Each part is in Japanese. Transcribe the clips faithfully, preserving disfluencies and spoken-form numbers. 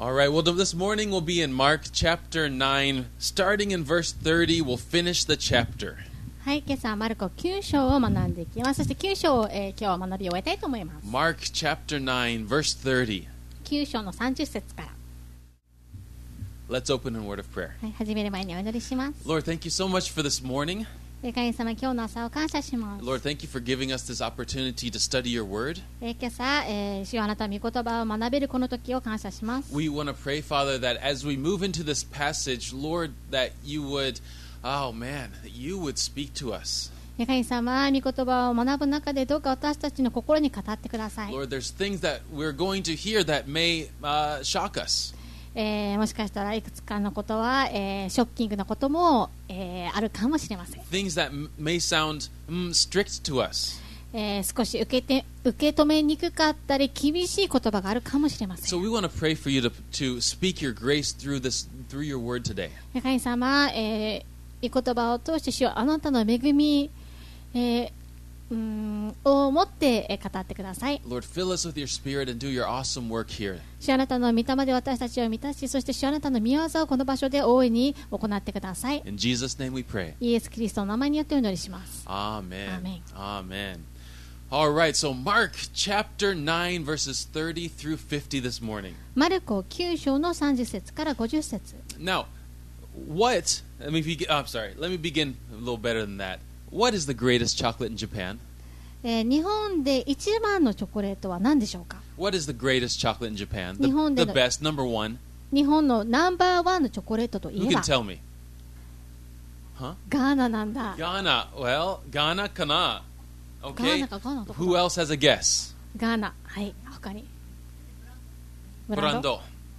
All right, well, this morning we'll be in Mark chapter nine. Starting in verse thirty, we'll finish the chapter. はい、今朝はマルコきゅう章を学んでいきます。そしてきゅう章を、えー、今日は学び終えたいと思います。 Mark chapter nine, verse thirty. きゅう章のさんじゅっ節から。 Let's open in a word of prayer. はい、始める前にお祈りします。 Lord, thank you so much for this morning. 神様、今日の朝を感謝します。 Lord, thank you for giving us this opportunity to study your word. 今朝、えー、主よあなたの御言葉を学べるこの時を感謝します。 We want to pray, Father, that as we move into this passage, Lord, that you would, oh man, that you would speak to us. 神様、御言葉を学ぶ中でどうか私たちの心に語ってください。 Lord, there's things that we're going to hear that may uh, shock us. えー、もしかしたらいくつかのことは、えー、ショッキングなことも、えー、あるかもしれません。 Things that may sound mm, strict to us. えー、少し受けて、受け止めにくかったり厳しい言葉があるかもしれません。 So we want to pray for you to, to speak your grace through this, through your word today. 神様、えー、御言葉を通して主よあなたの恵み、えーうーんを持って語ってください。 Lord, fill us with your spirit and do your awesome work here. 主あなたの御霊で私たちを満たし、そして主あなたの御業をこの場所で大いに行ってください。 In Jesus' name we pray. イエス・キリストの名前によってお祈りします。 Amen. Amen. Amen. All right, so Mark chapter nine verses thirty through fifty this morning. マルコきゅう章のさんじゅっ節からごじゅっ節。 Now, what, let me begin, oh, I'm sorry, let me begin a little better than that. What is the greatest chocolate in Japan? えー、日本で一番のチョコレートは何でしょうか？ What is the greatest chocolate in Japan? The, 日本で the の best, number one. 日本のナンバーワンのチョコレートとい Who え can ば tell me? Huh? ガーナなんだ。 Ghana. Well, Ghana kana. ガー Okay. ナかガーナとか Who else has a guess? ガーナ。はい、他にブランド Brando.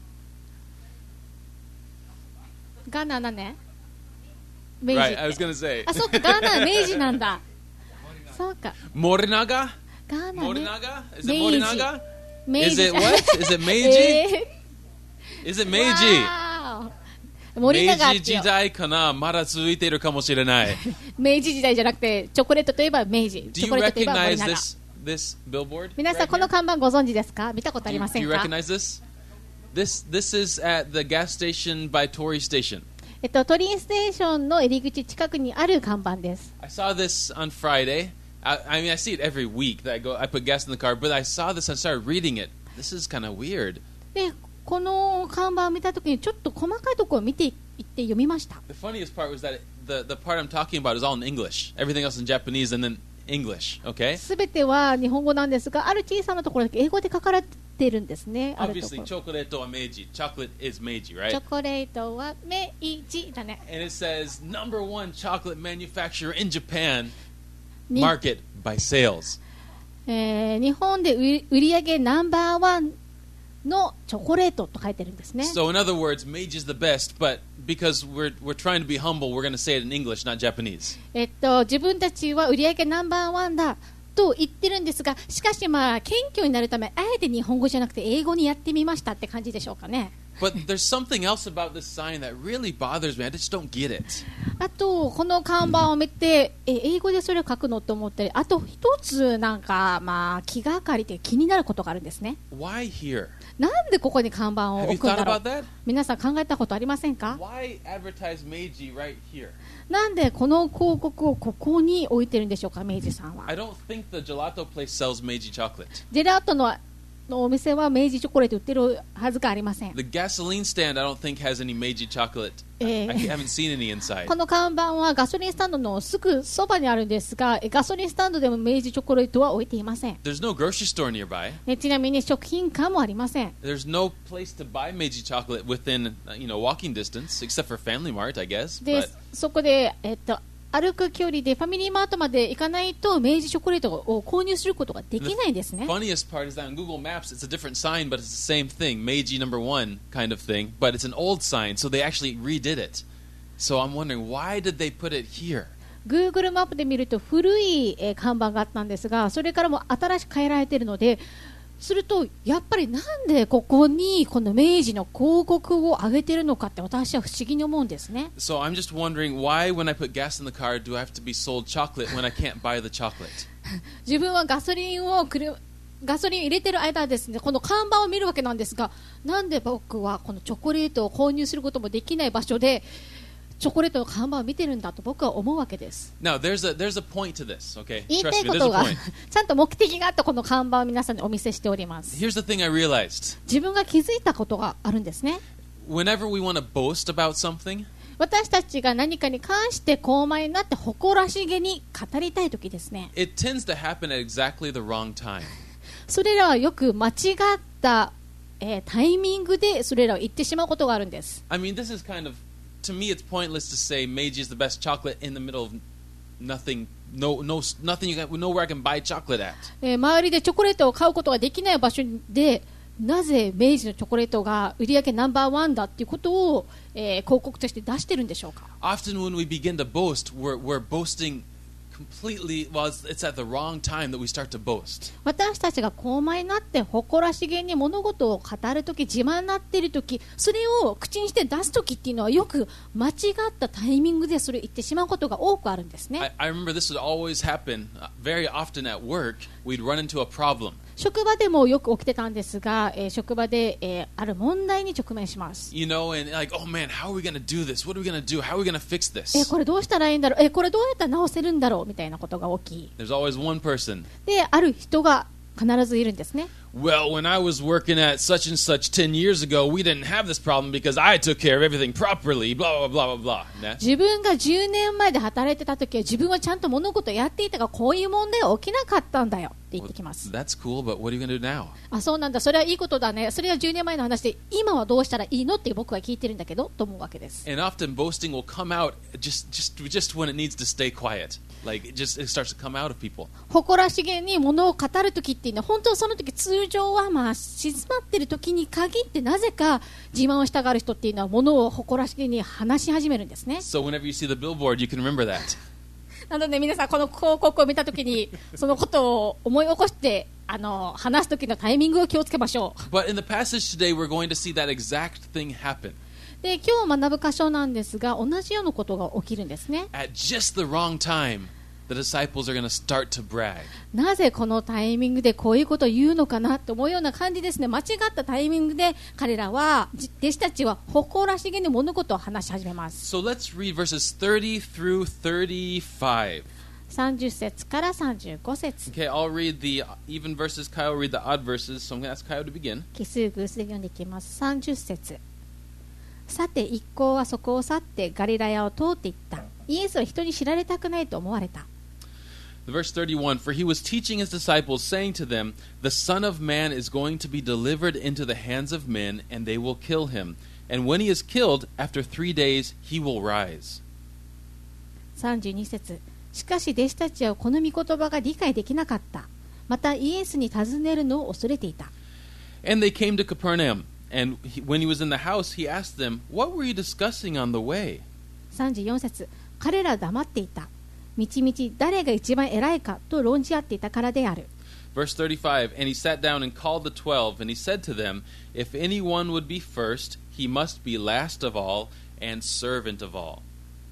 ガーナは何ね？明治 Right, I was going to say. あ、そうか、ガーナは明治なんだ。そうか。 Morinaga? ガーナね。 Morinaga? Is it 明治 Morinaga? 明 Is 治 it what? Is it Meiji? え Is it ー Meiji? わー森永ってよ明治時代かなまだ続いているかもしれない。 明治時代じゃなくてチョコレートといえば明治 Do チ you ョコレートといえば森 recognize 永 this, this billboard? 皆さん right この here? 看板ご存知ですか？見たことあ Do り you, ませ do ん you か？ recognize this? This this is at the gas station by Tory Station. えっと、トリンステーションの入り口近くにある看板です。 I saw this on Friday. I, I mean, I see it every week that I go. I put gas in the car, but I saw this and started reading it. This is kind of weird. で、この看板を見たときにちょっと細かいところを見ていって読みました。 The funniest part was that it, the the part I'm talking about is all in English. Everything else in Japanese and then English. Okay. すべては日本語なんですが、ある小さなところだけ英語で書かれているんですね。あるとこ Obviously, ろ chocolate wa Meiji. Chocolate is Meiji, チ right? ョコレートは明治だね。 And it says number one chocolate manufacturer in Japan, に market by sales. えー日本で売売り上げナンバーワンのチョコレートと書いてるんですね。 So in other words, Meiji is the best, but because we're we're trying to be humble, we're going to say it in English, not Japanese. えっと、自分たちは売り上げナンバーワンだと言ってるんですが、しかしまあ謙虚になるためあえて日本語じゃなくて英語にやってみましたって感じでしょうかね。 But there's something else about this sign that really bothers me. I just don't get it. あとこの看板を見てえ英語でそれを書くのと思ったり、あと一つなんかまあ気がかりで気になることがあるんですね。 Why here? なんでここに看板を Have you 置くん thought だろ about う。 that? 皆さん考えたことありませんか？ Why advertise Meiji right here? なんでこの広告をここに置いてるんでしょうか、明治さんは。 I don't think the gelato place sells Meiji chocolate. ジェラートののお店は明治チョコレート売ってるはずがありません。 The gasoline stand I don't think has any Meiji chocolate. Eh. I haven't seen any inside. この看板はガソリンスタンドのすぐそばにあるんですが、えガソリンスタンドでも明治チョコレートは置いていません。 There's no grocery store nearby. えちなみに食品館もありません。 There's no place to buy Meiji chocolate within, uh, you know, walking distance, except for Family Mart, I guess. で But そこで、えっと、歩く距離でファミリーマートまで行かないと明治チョコレートを購入することができないんですね。 funniest part is that on Google Maps, it's a different sign, but it's the same thing, Meiji number one kind of thing. But it's an old sign, so they actually redid it. So I'm wondering, why did they put it here? Google マップで見ると古い、えー看板があったんですが、それからも新しく変えられているので、するとやっぱりなんでここにこの明治の広告を上げているのかって私は不思議に思うんですね。 So I'm just wondering, why when I put gas in the car do I have to be sold chocolate when I can't buy the chocolate? 自分はガソリンを車ガソリンを入れてる間はですね、この看板を見るわけなんですが、なんで僕はこのチョコレートを購入することもできない場所でチョコレートの看板を見てるんだと僕は思うわけです。 Now, there's a, there's a point to this, okay? 言いた Trust い me, こ there's と a が point. ちゃんと目的があってこの看板を皆さんにお見せしております。 Here's the thing I realized. 自分が気づいたことがあるんですね。 Whenever we want to boast about something, 私たちが何かに関して高邁になって誇らしげに語りたいときですね、 it tends to happen at exactly the wrong time. それらはよく間違った、えータイミングでそれらを言ってしまうことがあるんです。 I mean, this is kind of, to me, it's pointless to say Meiji is the best chocolate in the middle of nothing, no, no, nothing you can, nowhere I can buy chocolate at. えー周りでチョコレートを買うことができない場所でなぜ明治のチョコレートが売り上げナンバーワンだっていうことを、えー広告として出してるんでしょうか。 Often when we begin to boast, we're, we're boasting completely, well, it's, it's at the wrong time that we start to boast. 私たちが高邁になって誇らしげに物事を語るとき、自慢になっているとき、それを口にして出すときっていうのはよく間違ったタイミングでそれを言ってしまうことが多くあるんですね。 I, I remember this would always happen uh, very often at work. We'd run into a problem. 職場でもよく起きてたんですが、えー職場で、えーある問題に直面します。 You know, and like, oh man, how are we going to do this? What are we going to do? How are we going to fix え this? ーこれどうしたらいいんだろう、えーこれどうやったら直せるんだろうみたいなことが起き、 There's always one person. である人が必ずいるんですね。 Well, when I was working at such and such ten years ago, we didn't have this problem because I took care of everything properly, blah, blah, blah, blah, blah. And that's- 自分がじゅうねんまえで働いてた時は自分はちゃんと物事をやっていたがこういう問題は起きなかったんだよって言ってきます。 That's cool, but what are you going to do now? あ、そうなんだ、それはいいことだね、それはじゅうねんまえの話で今はどうしたらいいのって僕は聞いてるんだけどと思うわけです。 And often boasting will come out just, just, just when it needs to stay quiet. Like, it just it starts to come out of people. 誇らしげに物を語るときっていうのは本当はその時通常はまあ静まってる時に限ってなぜか自慢をしたがる人っていうのは物を誇らしげに話し始めるんですね。 So whenever you see the billboard, you can remember that. なので皆さんこの広告を見た時にそのことを思い起こしてあの話す時のタイミングを気をつけましょう。 But in the passage today, we're going to see that exact thing happen. で今日学ぶ箇所なんですが同じようなことが起きるんですね。 At just the wrong time, the disciples are going to start to brag. なぜこのタイミングでこういうことを言うのかなと思うような感じですね。間違ったタイミングで彼らはじ弟子たちは誇らしげに物事を話し始めます。 So let's read verses thirty through thirty-five. さんじゅっ節からさんじゅうご節 Okay, I'll read the even verses. Kyle will read the odd verses. So I'm going to ask Kyle to begin. 奇数偶数で読んでいきます。さんじゅっ節。さて一行はそこを去ってガリラヤを通っていった。イエスは人に知られたくないと思われた。 Verse thirty-one, For he was teaching his disciples, saying to them, The Son of Man is going to be delivered into the hands of men, and they will kill him. And when he is killed, after three days, he will rise. さんじゅうに節。しかし弟子たちはこの御言葉が理解できなかった。またイエスに尋ねるのを恐れていた。 And they came to Capernaum. And he, when he was in the house, he asked them, What were you discussing on the way? さんじゅうよん節。彼らは黙っていた。みちみち誰が一番偉いかと論じ合っていたからである。 Verse thirty-five, And he sat down and called the twelve, and he said to them, If anyone would be first, he must be last of all and servant of all.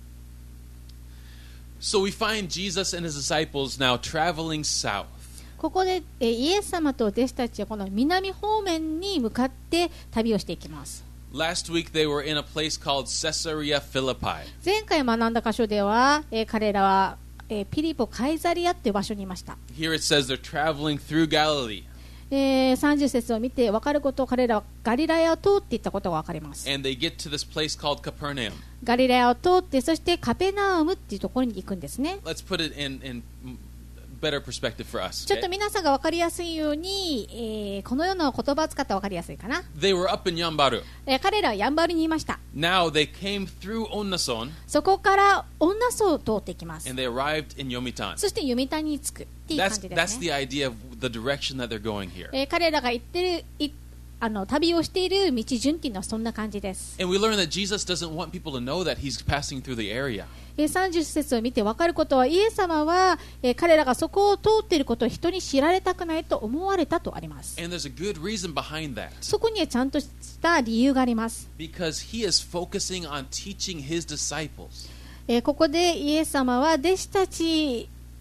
So we find Jesus and his disciples now traveling south. ここでえイエス様と弟子たちはこの南方面に向かって旅をしていきます。 Last week they were in a place called Caesarea Philippi. 前回学んだ箇所では、えー彼らは、えーピリポカイザリアという場所にいました。 Here it says they're traveling through Galilee. えーさんじゅう節を見て分かることを彼らはガリラヤを通っていったことが分かります。 And they get to this place called Capernaum. ガリラヤを通ってそしてカペナウムっていうところに行くんですね。 Let's put it in, in better perspective for us. ちょっと Okay? 皆さんが分かりやすいように、えーこのような言葉を使ったら分かりやすいかな。 They were up in Yambaru. えー彼らはヤンバルにいました。 Now they came through Onnason そこから女荘を通っていきます。 and they arrived in Yomitan. そして読谷に着くっていう感 That's, じで that's す the ね。 idea of the direction that they're going here. えー彼らが行ってるいあの旅をしている道順っていうのはそんな感じです。 And we learn that Jesus doesn't want people to know that he's passing through the area. えーさんじゅっ節を見て分かることはイエス様は、えー彼らがそこを通っていることを人に知られたくないと思われたとあります。 And there's a good reason behind that. そこにはちゃんとした理由があります。 Because he is focusing on teaching his disciples. えーここでイエス様は弟子たち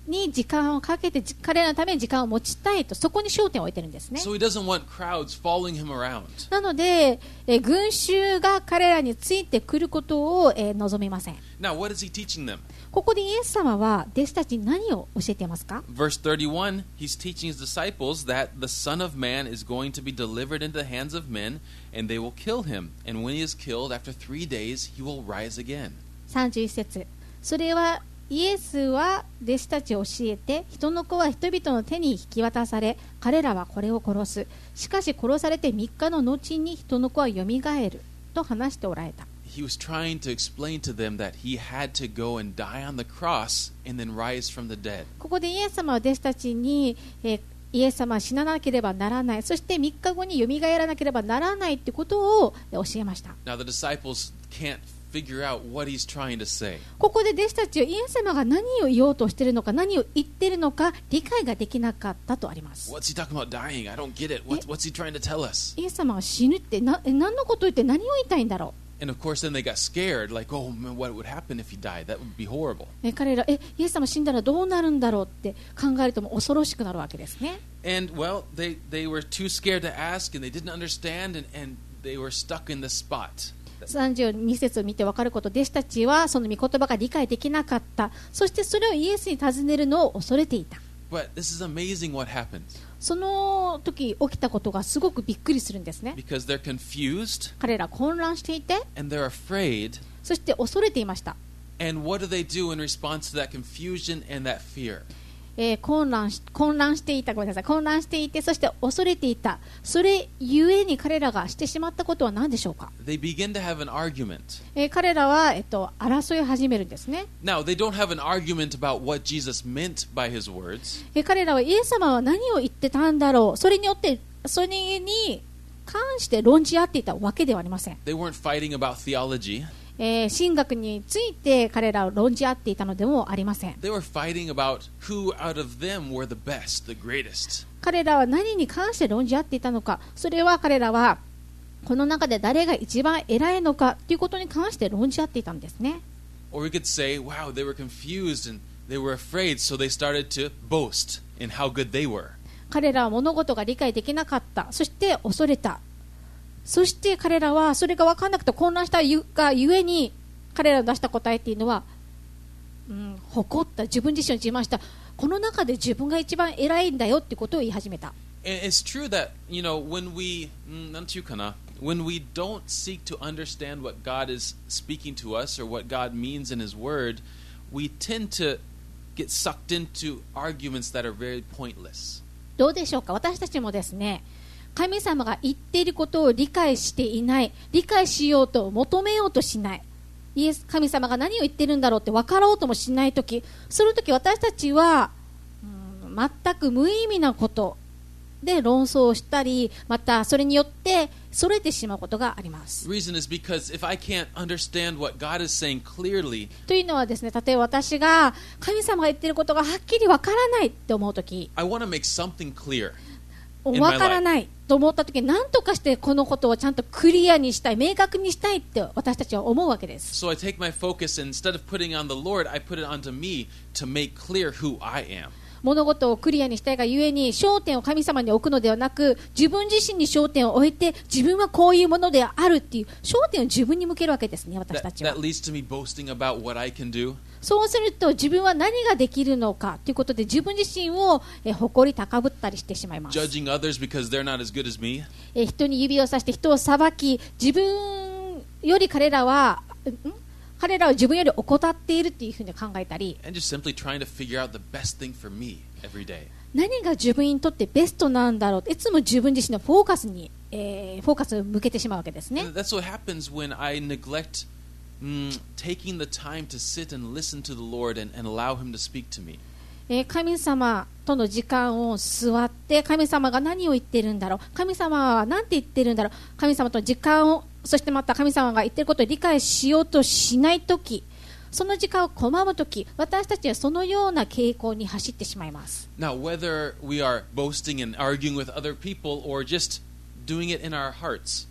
に時間をかけて彼らのために時間を持ちたいと、そこに焦点を置いてるんですね。 So he doesn't want crowds following him around. なので、えー、群衆が彼らについてくることを、えー、望みません。 Now, what is he teaching them? ここでイエス様は弟子たちに何を教えていますか？ Verse thirty-one, he's teaching his disciples that the Son of Man is going to be delivered into the hands of men, and they will kill him. And when he is killed, after three days, he will rise again. さんじゅういっ節、それはイエスは弟子たちを教えて、人の子は人々の手に引き渡され、彼らはこれを殺す。しかし殺されてみっかの後に人の子はよみがえると話しておられた。 He was trying to explain to them that he had to go and die on the cross and then rise from the dead. ここでイエス様は弟子たちに、えー、イエス様は死ななければならない、そしてみっかごによみがえらなければならないということを教えました。 Now the disciples can't figure out what he's trying to say. ここで弟子たちはイエス様が何を言おうとしているのか、何を言っているのか理解ができなかったとあります。 What's he talking about dying? I don't get it. What, what's he trying to tell us? イエス様は死ぬってな何のことを言って何を言いたいんだろう。 And of course then they got scared, like, oh man, what would happen if he died? That would be horrible. え彼らえイエス様死んだらどうなるんだろうって考えるとも恐ろしくなるわけですね。 And well, they, they were too scared to ask, and they didn't understand, and, and they were stuck in the spot. さんじゅうに節を見て分かること、弟子たちはその御言葉が理解できなかった。そしてそれをイエスに尋ねるのを恐れていた。 But this is amazing what happens. その時起きたことがすごくびっくりするんですね。 Because they're confused, 彼ら混乱していて、 and they're afraid. そして恐れていました。 And what do they do in response to that confusion and that fear? えー、混乱し混乱していたごめんなさい混乱していて、そして恐れていた。それゆえに彼らがしてしまったことは何でしょうか？ They begin to have an argument. えー、彼らは、えっと、争いを始めるんですね。 Now, they don't have an argument about what Jesus meant by his words. えー、彼らはイエス様は何を言ってたんだろう、それによってそれに関して論じ合っていたわけではありません。 They weren't fighting about theology. えー、神学について彼らを論じ合っていたのでもありません。 They were fighting about who out of them were the best, the greatest. 彼らは何に関して論じ合っていたのか、それは彼らはこの中で誰が一番偉いのかということに関して論じ合っていたんですね。 Or we could say, wow, they were confused and they were afraid, so they started to boast in how good they were. 彼らは物事が理解できなかった、そして恐れた。そして彼らはそれが分からなくて混乱したがゆえに、彼らの出した答えっていうのは、うん、誇った、自分自身を自慢した、この中で自分が一番偉いんだよってことを言い始めた。 And it's true that, you know, when we, なんていうかな、when we don't seek to understand what God is speaking to us or what God means in His Word, we tend to get sucked into arguments that are very pointless. どうでしょうか？私たちもですね、神様が言っていることを理解していない、理解しようと求めようとしない、イエス神様が何を言ってるんだろうって分かろうともしないとき、その時私たちは、うん、全く無意味なことで論争をしたり、またそれによってそれてしまうことがあります。 The reason is because if I can't understand what God is saying clearly, というのはですね、例えば私が神様が言っていることがはっきり分からないって思うとき、 I want to make something clear. 分からないと思ったとき、何とかしてこのことをちゃんとクリアにしたい、明確にしたいって私たちは思うわけです。 So I take my focus and instead of putting on the Lord, I put it onto me to make clear who I am. 物事をクリアにしたいがゆえに焦点を神様に置くのではなく、自分自身に焦点を置いて、自分はこういうものであるっていう焦点を自分に向けるわけですね、私たちは。 That, that leads to me boasting about what I can do. そうすると自分は何ができるのかということで、自分自身をえ誇り高ぶったりしてしまいます。 Judging others because they're not as good as me. え人に指をさして人を裁き、自分より彼らはん彼らは自分より怠っているっていうふうに考えたり、 And just simply trying to figure out the best thing for me every day. 何が自分にとってベストなんだろうって、いつも自分自身のフォーカスに、えー、フォーカスを向けてしまうわけですね。 And that's what happens when I neglect mm, taking the time to sit and listen to the Lord and, and allow Him to speak to me. えー、神様との時間を座って、神様が何を言っているんだろう、神様は何て言ってるんだろう、神様との時間を、そしてまた神様が言っていることを理解しようとしないとき、その時間を拒むとき、私たちはそのような傾向に走ってしまいます。 Now, whether we are boasting and arguing with other people or just doing it in our hearts,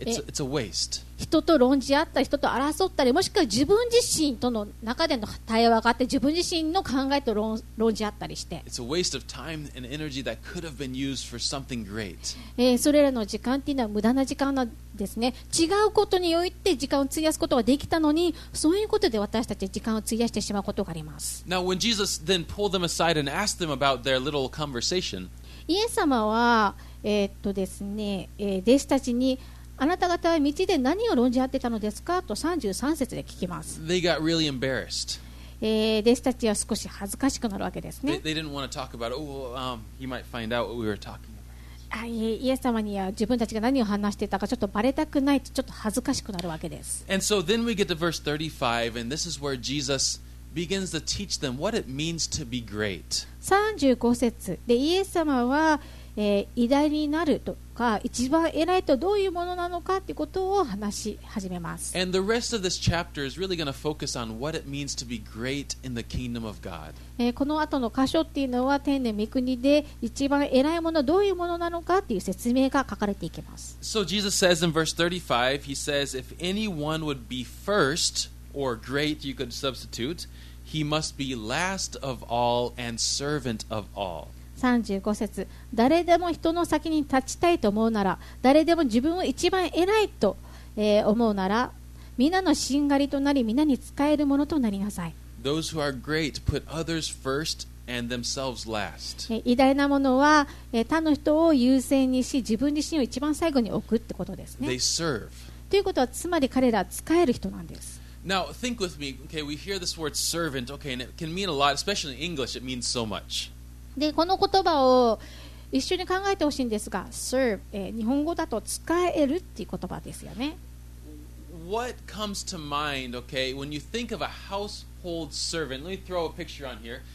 It's, it's a waste. 人と論じ合ったり人と争ったりもしくは自分自身との中での対話があって自分自身の考えと 論, 論じ合ったりして、 It's a waste of time and energy that could have been used for something great. えー、それらの時間っていうのは無駄な時間なんですね。違うことにおいて時間を費やすことができたのにそういうことで私たち時間を費やしてしまうことがあります。 Now, when Jesus then pulled them aside and asked them about their little conversation, イエス様は、えーっとですねえー、弟子たちにあなた方は道で何を論じ合ってたのですかとさんじゅうさん節で聞きます。 they got really embarrassed. えー、弟子たちは少し恥ずかしくなるわけですね。 They, they didn't want to talk about it. Oh, um, he might find out what we were talking about. あイエス様には自分たちが何を話していたかちょっとバレたくないとちょっと恥ずかしくなるわけです。 And so then we get to verse thirty-five, and this is where Jesus begins to teach them what it means to be great. さんじゅうご節でイエス様は、えー、偉大になるとか一番偉いとどういうものなのかということを話し始めます。 And the rest of this chapter is really going to focus on what it means to be great in the kingdom of God. えー、この後の箇所っていうのは天の御国で一番偉いものはどういうものなのかっていう説明が書かれていきます。 So Jesus says in verse thirty-five, he says, if anyone would be first, or great you could substitute, he must be last of all and servant of all. さんじゅうご節誰でも人の先に立ちたいと思うなら誰でも自分を一番偉いと、えー、思うなら皆のしんがりとなり皆に仕えるものとなりなさい。 Those who are great put others first and themselves last. えー、偉大なものは、えー、他の人を優先にし自分自身を一番最後に置くってことですね。 They serve. ということはつまり彼らは仕える人なんです。 Now think with me, okay, we hear this word servant, okay, and it can mean a lot, especially in English, it means so much. でこの言葉を一緒に考えてほしいんですが serve、えー、日本語だと使えるっていう言葉ですよね。 What comes to mind, okay, when you think of a household servant? Let me throw a picture on here.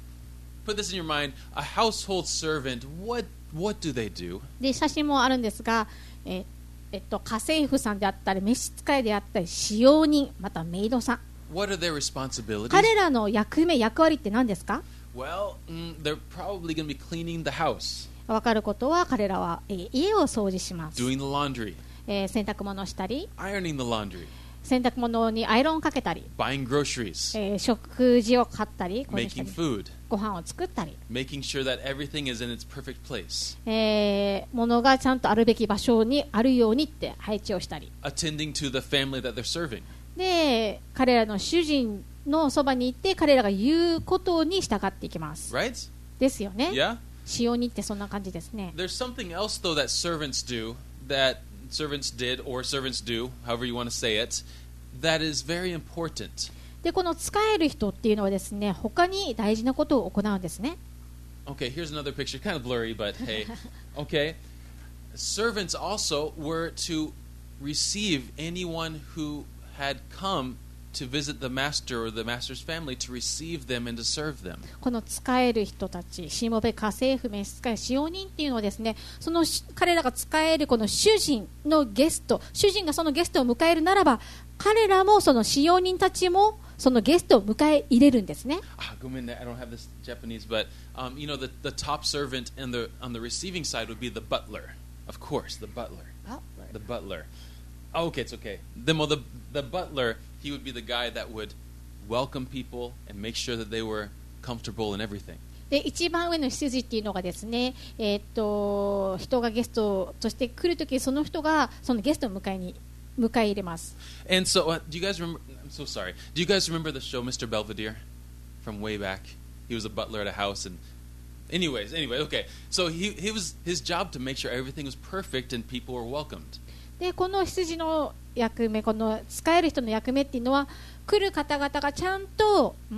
Put this in your mind. A household servant, what what do they do? で写真もあるんですが、えーえっと、家政婦さんであったり召使いであったり使用人またメイドさん What are their responsibilities? 彼らの役目役割って何ですか？ Well, mm, they're probably going to be cleaning the house, 分かることは彼らは、えー家を掃除します、 doing the laundry, えー洗濯物をしたり ironing the laundry, 洗濯物にアイロンをかけたり、 buying groceries, えー食事を買ったり購入した making り food, ご飯を作ったり、 making sure that everything is in its perfect place, えー物がちゃんとあるべき場所にあるようにって配置をしたり attending to the family that they're serving. で彼らの主人のそばに行って彼らが言うことに従っていきます、 Right? ですよね。 Yeah? 使用人ってそんな感じですね。 There's something else, though, that servants do, that servants did, or servants do, however you want to say it, that is very important. でこの使える人っていうのはですね他に大事なことを行うんですね。 Okay, here's another picture, kind of blurry, but hey. Okay. Servants also were to receive anyone who had come to visit the master or the master's family, to receive them and to serve them. この使える人たちしもべ家政婦召使い使用人っていうのはですねその彼らが使えるこの主人のゲスト主人がそのゲストを迎えるならば彼らもその使用人たちもそのゲストを迎え入れるんですね。 Ah, go in there. I don't have this Japanese, but um, you know, the, the top servant and the on the receiving side would be the butler. Of course, the butler. The butler. Oh, okay, it's okay. The, well, the, the butler, he would be the guy that would welcome people and make sure that they were comfortable and everything. で一番上の羊っていうのがですね、えーっと人がゲストとして来るときその人がそのゲストを迎えに迎え入れます。 And so, uh, do you guys remember? I'm so sorry. Do you guys remember the show Mister Belvedere from way back? He was a butler at a house, and anyways, anyway, okay. So he he was his job to make sure everything was perfect and people were welcomed. でこの羊の役目この使える人の役目っていうのは来る方々がちゃんと、うん、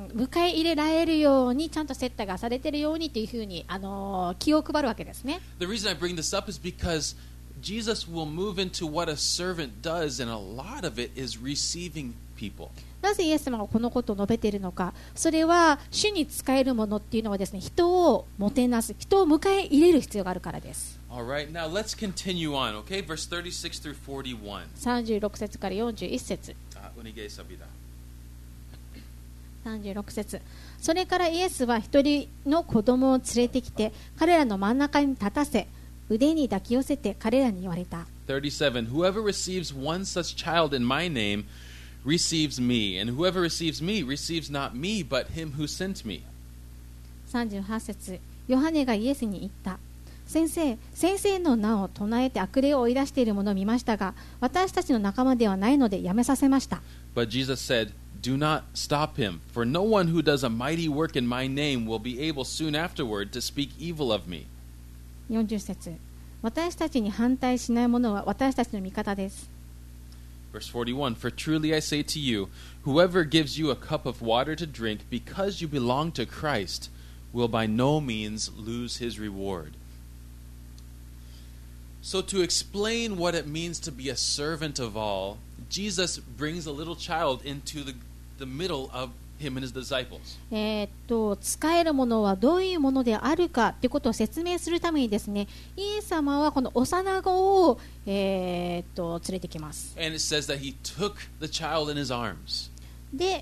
迎え入れられるようにちゃんと接待がされているようにというふうに、あのー、気を配るわけですね。 The reason I bring this up is because Jesus will move into what a servant does, and a lot of it is receiving people. なぜイエス様がこのことを述べているのか、それは主に仕えるものっていうのはですね人をもてなす人を迎え入れる必要があるからです。 All right, now let's continue on, okay? Verse thirty-six through forty-one. さんじゅうろく節からよんじゅういち節 Ah, unigay sabida. さんじゅうろく節それからイエスは一人の子供を連れてきて彼らの真ん中に立たせ腕に抱き寄せて彼らに言われた。 thirty-seven, whoever receives one such child in my name receives me, and whoever receives me receives not me, but him who sent me. さんじゅうはち節、ヨハネがイエスに言った。先生、先生の名を唱えて悪霊を追い出している者を見ましたが、私たちの仲間ではないのでやめさせました。 But Jesus said, Do not stop him, for no one who does a mighty work in my name will be able soon afterward to speak evil of me. よんじゅう節、私たちに反対しない者は私たちの味方です。 Verse forty-one, For truly I say to you, whoever gives you a cup of water to drink because you belong to Christ will by no means lose his reward. So to explain what it means to be a servant of all, Jesus brings a little child into the, the middle of him and his disciples. えーっと使えるものはどういうものであるかということを説明するためにですね、イエス様はこの幼子を、えーっと連れてきます。 And it says that he took the child in his arms. で、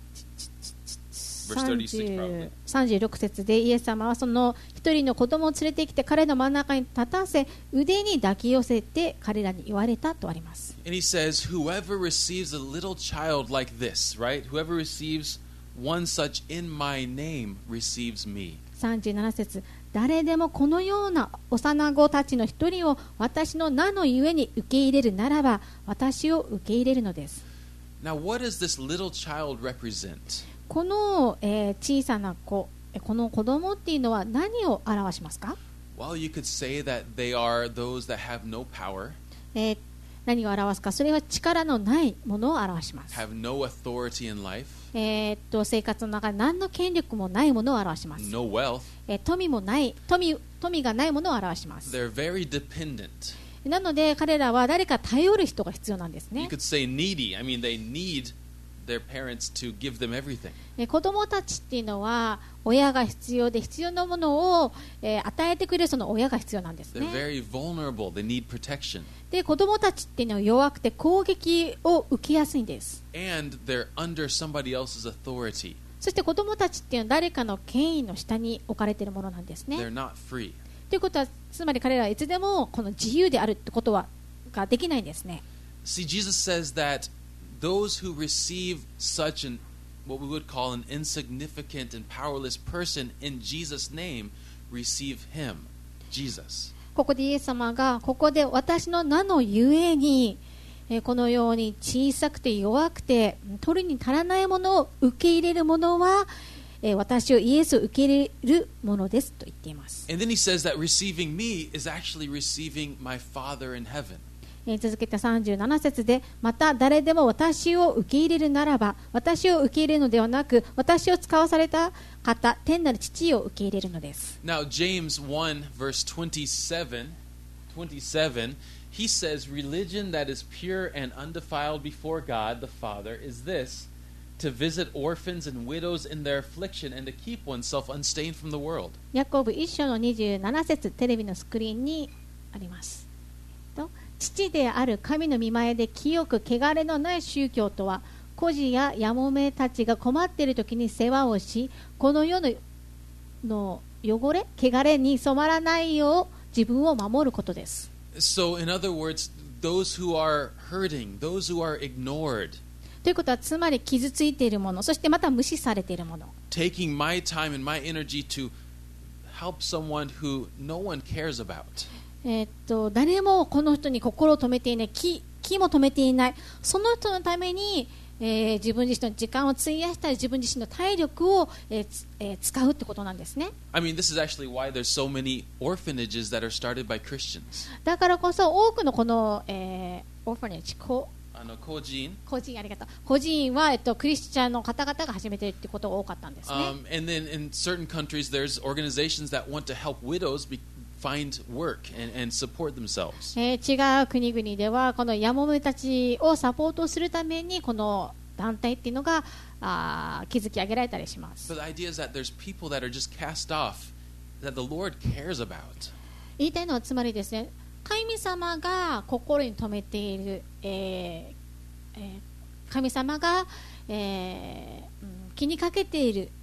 Verse thirty-six, probably. さんじゅうろく節でイエス様はその一人の子供を連れてきて彼の真ん中に立たせ、腕に抱き寄せて彼らに言われたとあります。 And he says, whoever receives a little child like this, right? Whoever receives one such in my name receives me. さんじゅうなな節、誰でもこのような幼子たちの一人を私の名のゆえに受け入れるならば私を受け入れるのです。 Now, what does this little child represent? この、えー小さな子、この子供っていうのは何を表しますか？ Well, you could say that they are those that have no power, えー何を表すか？それは力のないものを表します。 have no authority in life, えーっと生活の中で何の権力もないものを表します。 no wealth. えー富もない富、富がないものを表します。 They're very dependent. なので彼らは誰か頼る人が必要なんです You ね。 could say needy. I mean, they need their parents to give them everything. えー子供たちっていうのは親が必要で必要なものを、えー与えてくれるその親が必要なんです They're ね。 very vulnerable. They need protection. で子供たちっていうのは弱くて攻撃を受けやすいんです。 And they're under somebody else's authority. そして子供たちっていうのは誰かの権威の下に置かれているものなんですね。 They're not free. ということはつまり彼らはいつでもこの自由であるってことはができないんですね。 See, Jesus says that those who receive such an what we would call an insignificant and powerless person in Jesus' name receive him, Jesus. ここでイエス様がここで私の名のゆえに、えーこのように小さくて弱くて取るに足らないものを受け入れるものは、えー私をイエスを受け入れるものですと言っています。 And then he says that receiving me is actually receiving my Father in heaven. えー続けたさんじゅうなな節でまた誰でも私を受け入れるならば私を受け入れるのではなく私を使わされた方天なる父を受け入れるのです。 Now, James one, verse twenty-seven, twenty-seven, he says, Religion that is pure and undefiled before God the Father is this, to visit orphans and widows in their affliction and to keep oneself unstained from the world. ヤコブ一章のにじゅうなな節テレビのスクリーンにあります。と父である神の御前で清く汚れのない宗教とは孤児ややもめたちが困っている時に世話をしこの世のの汚れ汚れに染まらないよう自分を守ることです。 So, in other words, those who are hurting, those who are ignored, ということはつまり傷ついているものそしてまた無視されているもの taking my time and my energy to help someone who no one cares about. えーっと誰もこの人に心を止めていない 気, 気も止めていないその人のために、えー自分自身の時間を費やしたり自分自身の体力を、えーつえー使うってことなんですね。 I mean, this is actually why there's so many orphanages that are started by Christians. だからこそ多くのこの、えー、オーファネージこあの個人個人ありがとう個人は、えっと、クリスチャンの方々が始めているってことが多かったんですね。 Um, and then in certain countries, there's organizations that want to help widows be, find work and, and support themselves. えー違う国々ではこのやもめたちをサポートするためにこの団体っていうのがあー築き上げられたりします。 But the idea is that there's people that are just cast off that the Lord cares about. 言いたいのはつまりですね神様が心に留めている、えーえー神様が、えーうん気にかけている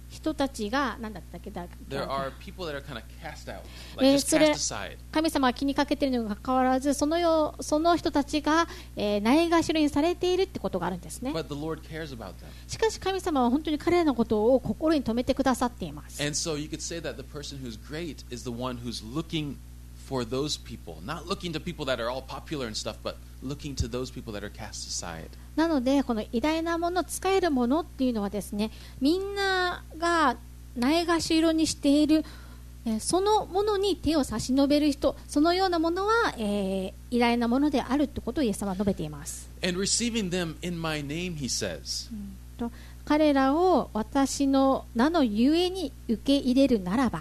人たちが何だったっけだ There are people that are kind of cast out, え like ー just それ cast aside. 神様が気にかけているのにもかかわらずそのよその人たちが、えー、ないがしろにされているってことがあるんですね。 But the Lord cares about them. しかし神様は本当に彼らのことを心に留めてくださっています。 And so you could say that the person who's great is the one who's looking for those people, not looking to people that are all popular and stuff, but looking to those people that are cast aside. なのでこの偉大なもの、使えるものっていうのはですね、みんながないがしろにしている、えー、そのものに手を差し伸べる人、そのようなものは、えー、偉大なものであるということをイエス様は述べています。 And receiving them in my name, he says. と彼らを私の名のゆえに受け入れるならば、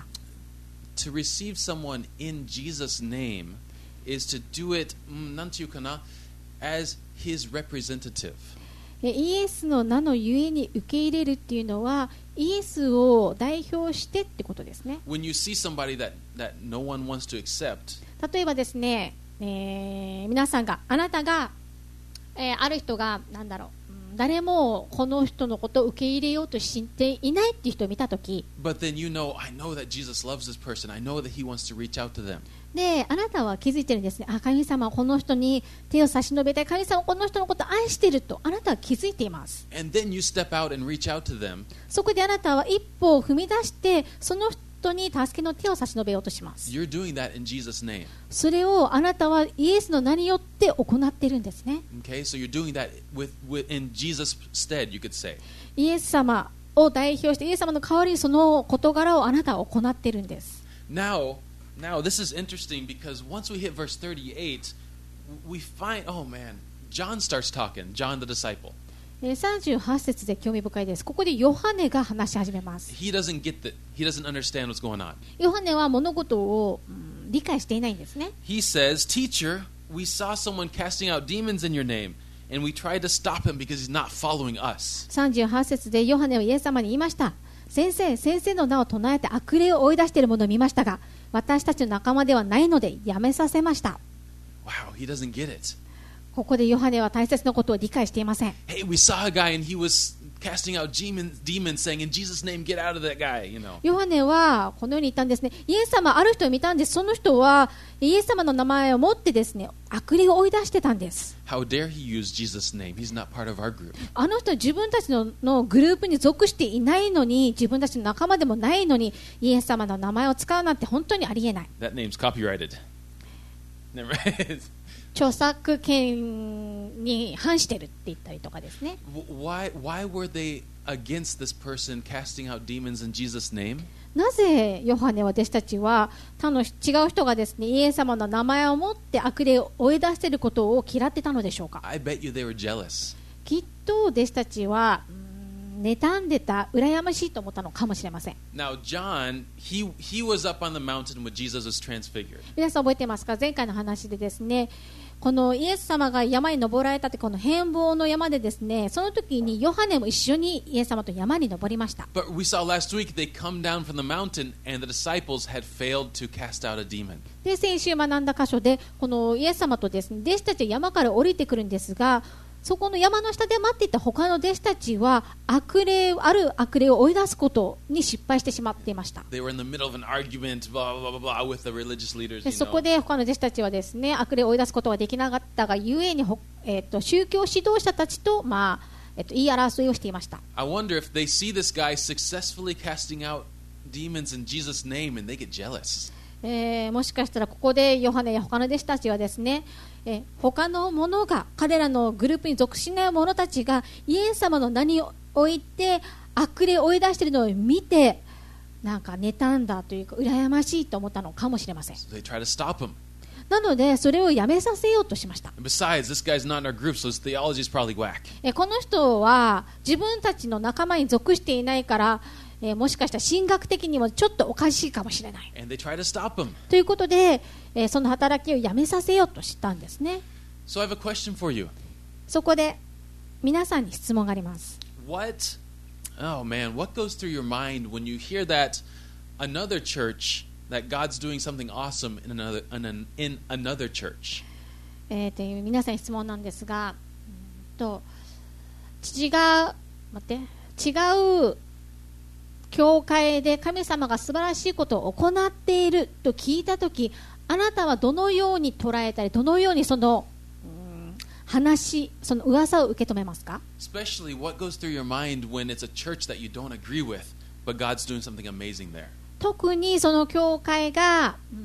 To receive someone in Jesus' name is to do it, なんていうかな, as his representative. イエスの名のゆえに受け入れるっていうのはイエスを代表してってことですね。 When you see somebody that, that no one wants to accept, 例えばですね、えー皆さんがあなたが、えーある人がなんだろう、うん誰もこの人のことを受け入れようとしていないっていう人を見たとき、 but then you know, I know that Jesus loves this person. I know that he wants to reach out to them. であなたは気づいてるんですね。あ、神様はこの人に手を差し伸べて、神様はこの人のことを愛しているとあなたは気づいています。 And then you step out and reach out to them. そこであなたは一歩を踏み出してその人に助けの手を差し伸べようとします。 You're doing that in Jesus' name. それをあなたはイエスの名によって行っているんですね。 Okay, so you're doing that with, with in Jesus' stead, you could say. イエス様を代表してイエス様の代わりにその事柄をあなたは行っているんです。 Now, now this is interesting because once we hit verse thirty-eight, we find, oh man, John starts talking, John the disciple. えーさんじゅうはち節で興味深いです。ここでヨハネが話し始めます。 He doesn't get the, he doesn't understand what's going on. ヨハネは物事を、うん理解していないんですね。 He says, Teacher, we saw someone casting out demons in your name, and we tried to stop him because he's not following us. さんじゅうはち節でヨハネはイエス様に言いました。先生、先生の名を唱えて悪霊を追い出しているものを見ましたが、私たちの仲間ではないのでやめさせました。 Wow, he doesn't get it. ここでヨハネは大切なことを理解していません。 Hey, we saw a guy and he was casting out demons, demons saying, in Jesus' name, get out of that guy, you know. ヨハネはこのように言ったんですね。イエス様、ある人を見たんです。その人はイエス様の名前を持ってですね、悪霊を追い出してたんです。 How dare he use Jesus' name? He's not part of our group. あの人は自分たち の, のグループに属していないのに、自分たちの仲間でもないのに、イエス様の名前を使うなんて本当にありえない。 That name's copyrighted. Never mind. 著作権に反してるって言ったりとかですね。 Why, why were they against this person casting out demons in Jesus' name? なぜヨハネは弟子たちは他の違う人がですね、イエス様の名前を持って悪霊を追い出していることを嫌ってたのでしょうか。 I bet you they were jealous. きっと弟子たちはうーん妬んでた、羨ましいと思ったのかもしれません。 Now, John, he, he was up on the mountain when Jesus was transfigured. 皆さん覚えてますか？前回の話でですね、このイエス様が山に登られたってこの変貌の山でですね、その時にヨハネも一緒にイエス様と山に登りました。 But we saw last week they come down from the mountain and the disciples had failed to cast out a demon. で、先週学んだ箇所でこのイエス様とですね、弟子たちは山から降りてくるんですが、そこの山の下で待っていた他の弟子たちは悪霊、ある悪霊を追い出すことに失敗してしまっていました。 They were in the middle of an argument, blah, blah, blah, blah, with the religious leaders. で You そ know. こで他の弟子たちはですね、悪霊を追い出すことができなかったがゆえに、ほえー、と宗教指導者たちと、まあえー、と言い争いをしていました。 I wonder if they see this guy successfully casting out demons in Jesus' name and they get jealous. えーもしかしたらここでヨハネや他の弟子たちはですね、えー他の者が彼らのグループに属しない者たちがイエス様の名において悪霊を追い出しているのを見て、なんか妬んだというか羨ましいと思ったのかもしれません。 So they try to stop him. なのでそれをやめさせようとしました。 And besides, this guy's not in our group, so his theology is probably whack. えーこの人は自分たちの仲間に属していないから、えーもしかしたら神学的にもちょっとおかしいかもしれない And they try to stop him. ということで、えーその働きをやめさせようとしたんですね。 So I have a question for you. そこで皆さんに質問があります。 What, oh man, what goes through your mind when you hear that another church, that God's doing something awesome in another, in, an, in another church? えー、という皆さんに質問なんですが、うんと違う待って違う教会で神様が素晴らしいことを行っていると聞いたとき、あなたはどのように捉えたり、どのようにその、うん、話、その噂を受け止めますか？ Especially what goes through your mind when it's a church that you don't agree with, but God's doing something amazing there. 特にその教会が、うん、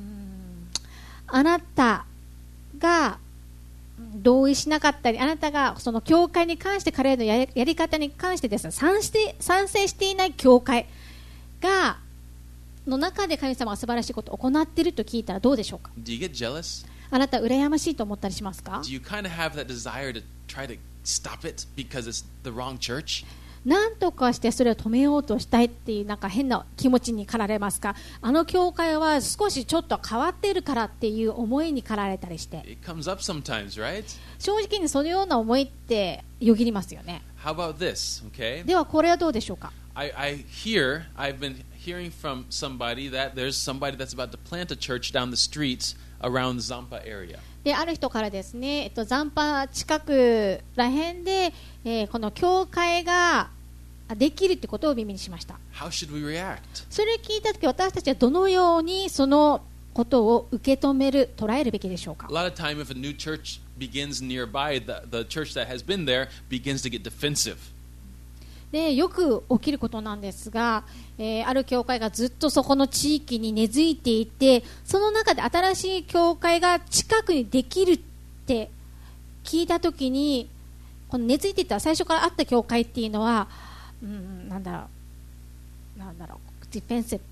あなたが同意しなかったり、あなたがその教会に関して、彼らのやり、やり方に関してですね、賛成、賛成していない教会がの中で神様が素晴らしいことを行っていると聞いたらどうでしょうか？ Do you get jealous? あなた羨ましいと思ったりしますか？ Do you kind of have that desire to try to stop it because it's the wrong church? なんとかしてそれを止めようとしたいっていうなんか変な気持ちに駆られますか？あの教会は少しちょっと変わっているからっていう思いに駆られたりして、 It comes up sometimes, right? 正直にそのような思いってよぎりますよね。 How about this? Okay. ではこれはどうでしょうか？ I, I hear, I've been hearing from somebody that there's somebody that's about to plant a church down the streets around the Zampa area. である人からですね、えっと、残波近くらへんで、えー、この教会ができるってことを耳にしました。 How should we react? それを聞いたとき、私たちはどのようにそのことを受け止める、捉えるべきでしょうか？ A lot of time if a new church begins nearby, the, the church that has been there begins to get defensive. でよく起きることなんですが、えー、ある教会がずっとそこの地域に根付いていて、その中で新しい教会が近くにできるって聞いたときに、この根付いていた最初からあった教会っていうのは、うん、なんだろう、なんだろう、ディフェンシブ、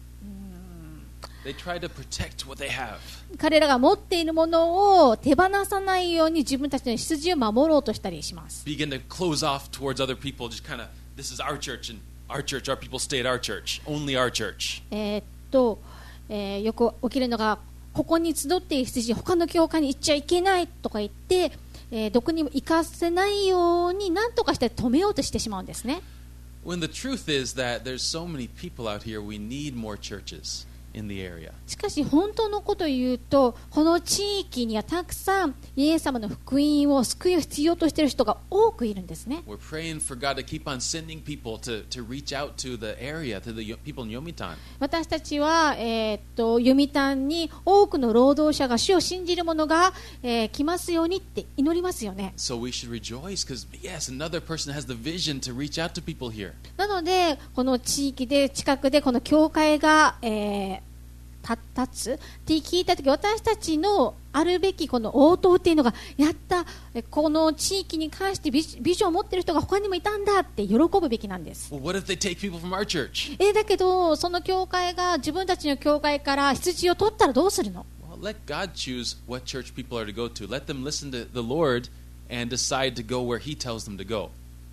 They try to protect what they have. 彼らが持っているものを手放さないように自分たちの出自を守ろうとしたりします。 Begin to close off towards other people, just kind of, this is our church and our church, our people stay at our church, only our church. えーっと、えーよく起きるのが、ここに集っている羊、他の教会に行っちゃいけないとか言って、えーどこにも行かせないように何とかして止めようとしてしまうんですね。 When the truth is that there's so many people out here, we need more churches in the area. しかし本当のことを言うと、この地域にはたくさんイエス様の福音を救いを必要としている人が多くいるんですね。 We're praying for God to keep on sending people to, to reach out to the area, to the people in Yomitan. 私たちは、えーっと読谷に多くの労働者が主を信じる者が、えー来ますようにって祈りますよね。 So we should rejoice because, yes, another person has the vision to reach out to people here. なのでこの地域で近くでこの教会が、えー立つって聞いたとき、私たちのあるべきこの応答っていうのが、やったこの地域に関してビジョンを持っている人が他にもいたんだって喜ぶべきなんです。 Well, what if they take people from our church? えーだけどその教会が自分たちの教会から羊を取ったらどうするの？ Well, let God choose what church people are to go to. Let them listen to the Lord and decide to go where He tells them to go.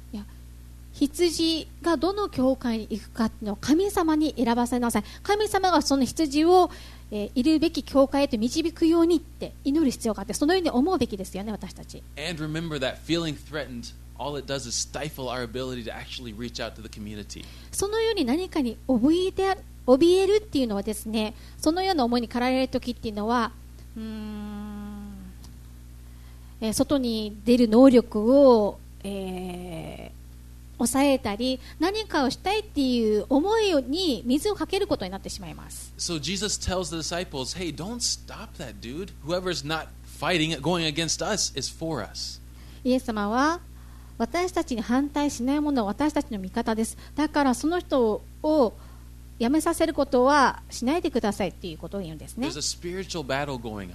羊がどの教会に行くかっていうのを神様に選ばせなさい。神様がその羊を、えーいるべき教会へと導くようにって祈る必要があって、そのように思うべきですよね、私たち。 And remember that feeling threatened, all it does is stifle our ability to actually reach out to the community. そのように何かに怯えて怯えるっていうのはですね、そのような思いに駆られるときっていうのは、うーん、えー外に出る能力を、えー抑えたり何かをしたいっていう思いに水をかけることになってしまいます。 So Jesus tells the disciples, hey, don't stop that dude. Whoever's not fighting, going against us is for us. イエス様は私たちに反対しないものは私たちの味方です。だからその人をやめさせることはしないでくださいっていうことを言うんですね。 There's a spiritual battle going on.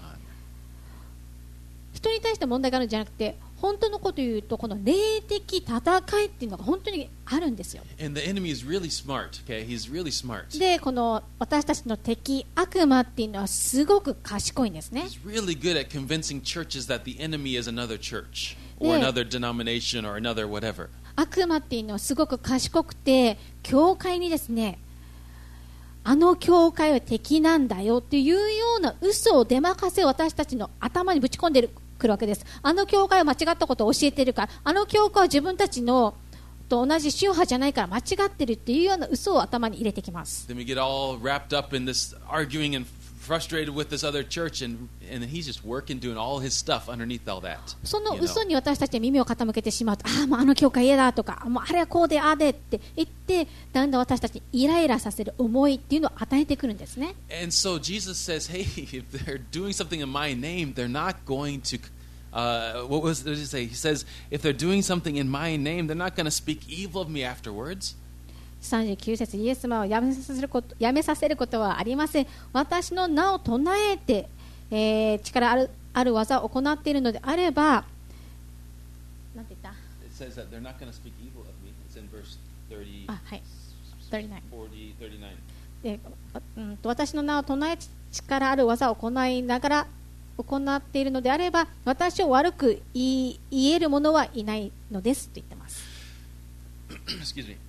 人に対して問題があるんじゃなくて、本当のことを言うとこの霊的戦いっていうのが本当にあるんですよ。 And the enemy is really smart, okay? He's really smart. でこの私たちの敵悪魔っていうのはすごく賢いんですね。 He's really good at convincing churches that the enemy is another church or Yeah. another denomination or another whatever. 悪魔っていうのはすごく賢くて、教会にですね、あの教会は敵なんだよっていうような嘘を出まかせを私たちの頭にぶち込んでるくるわけです。あの教会は間違ったことを教えてるから、あの教会は自分たちのと同じ宗派じゃないから間違ってるっていうような嘘を頭に入れてきます。 Then we get all wrapped up in this arguing and frustrated with this other church, and and he's just working, doing all his stuff underneath all that. その you know. 嘘に私たちは耳を傾けてしまうと、ああもうあの教会嫌だとか、もうあれはこうでああでって言って、だんだん私たちにイライラさせる思いっていうのを与えてくるんですね。 And so Jesus says, hey, if they're doing something in my name, they're not going to uh, what was what did he say? He says, if they're doing something in my name, they're not going to speak evil of me afterwards. さんじゅうきゅう節、イエス様はやめさせること、やめさせることはありません。私の名を唱えて、えー、力ある、ある技を行っているのであれば、なんて言った？ It says that they're not going to speak evil of me. It's in verse thirty. あ、はい。thirty-nine. forty, thirty-nine. で、うんと、私の名を唱え、力ある技を行いながら行っているのであれば、私を悪く言い、言える者はいないのですと言ってます。 Excuse me.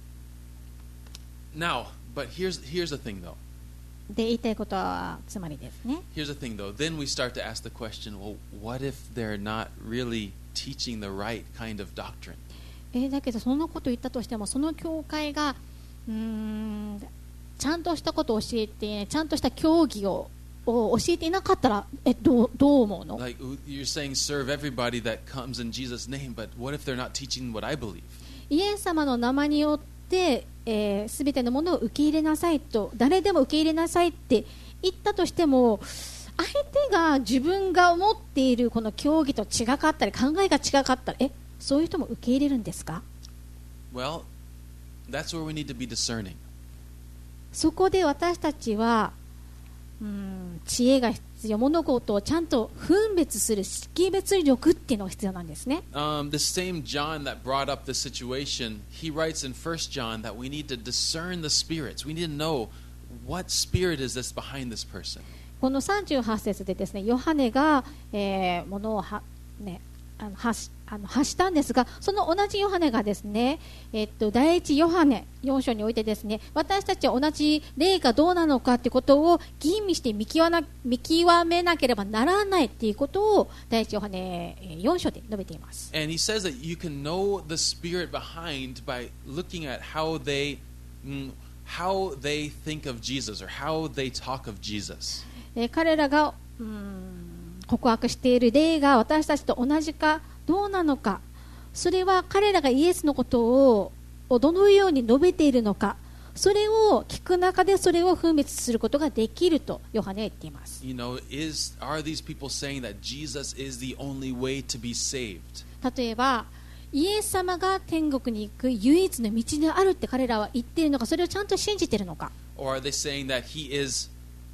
Now, but here's here's the thing though. で、言いたいことはつまりですね。 Here's the thing though. Then we start to ask the question, well, what if they're not really teaching the right kind of doctrine? えー、だけどそんなこと言ったとしても、その教会がうーんちゃんとしたことを教えて、ちゃんとした教義をを教えていなかったら、えどうどう思うの？ Like you're saying, serve everybody that comes in Jesus' name, but what if they're not teaching what I believe? イエス様の名前によってすべ、えー、てのものを受け入れなさいと、誰でも受け入れなさいって言ったとしても、相手が自分が思っているこの教義と違かったり、考えが違かったら、えそういう人も受け入れるんですか？ Well, that's where we need to be discerning. そこで私たちはうーん知恵が必要、物事をちゃんと分別する識別力っていうのが必要なんですね。 Um, the same John that brought up this situation, he writes in First John that we need to discern the spirits. We need to know what spirit is this behind this person. このさんじゅうはち節でですね、ヨハネが、えー、ものをは、ね、あの発しあの発したんですが、その同じヨハネがですね、えっと、第一ヨハネよん章においてですね、私たちは同じ霊がどうなのかということを吟味して見極な見極めなければならないということを第一ヨハネよん章で述べています。 And he says that you can know the spirit behind by looking at how they, mm, how they think of Jesus or how they talk of Jesus. えー、彼らがうーん告白している霊が私たちと同じかどうなのか、それは彼らがイエスのことをどのように述べているのか、それを聞く中でそれを分別することができるとヨハネは言っています。 You know, is are these people saying that Jesus is the only way to be saved? 例えばイエス様が天国に行く唯一の道であるって彼らは言っているのか、それをちゃんと信じているのか。 Or are they saying that he is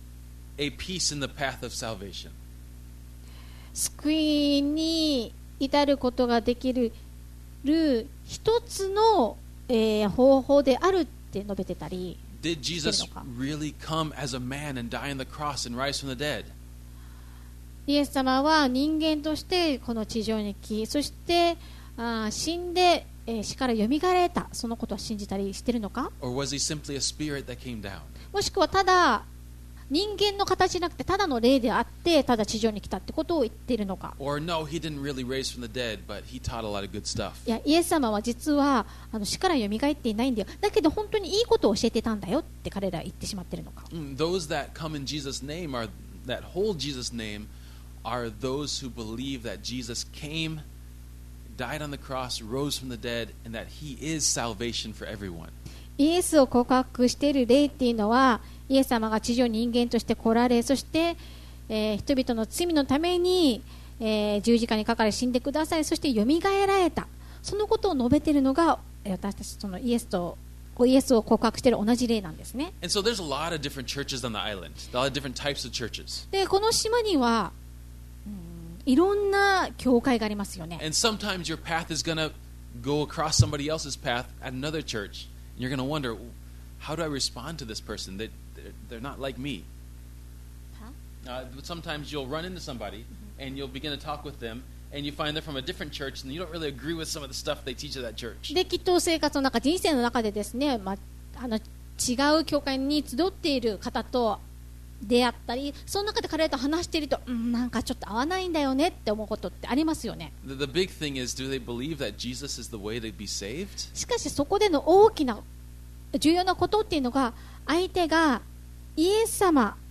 a piece in the path of salvation? 救いに至ることができる一つの、えー、方法であるって述べてたり。 Did Jesus really come as a man and die on the cross and rise from the dead? イエス様は人間としてこの地上に来、そしてあ死んで、えー、死からよみがえった、そのことを信じたりしているのか？ Or was he simply a spirit that came down? もしくはただ人間の形じゃなくてただの霊であってただ地上に来たってことを言っているのか？ Or no, he didn't really raise from the dead, but he taught a lot of good stuff. いや、イエス様は実はあの死からよみがえっていないんだよ、だけど本当にいいことを教えてたんだよって彼らは言ってしまっているのか？ Those that come in Jesus' name are that hold Jesus' name are those who believe that Jesus came, died on the cross, rose from the dead, and that he is salvation for everyone. イエスを告白している霊っていうのは、イエス様が地上に人間として来られ、そして、えー、人々の罪のために、えー、十字架にかかり死んでください、そしてよみがえられた、そのことを述べているのが私たちそのイエスとイエスを告白している同じ霊なんですね。 And so there's a lot of different churches on the island, a lot of different types of churches. でこの島には、うん、いろんな教会がありますよね。 And sometimes your path is going to go across somebody else's path at another church. And you're going to wonder, how do I respond to this person? They, they're, they're not like me. Huh? Uh, but sometimes you'll run into somebody mm-hmm. and you'll begin to talk with them and you find they're from a different church and you don't really agree with some of the stuff they teach at that church. で、きっと生活の中、人生の中でですね、まあ、あの違う教会に集っている方と出会ったり、その中で彼らと話していると、うん、なんかちょっと合わないんだよねって思うことってありますよね。 The, the big thing is, do they believe that Jesus is the way to be saved? しかしそこでの大きな重要なことっていうのが、相手がイエス様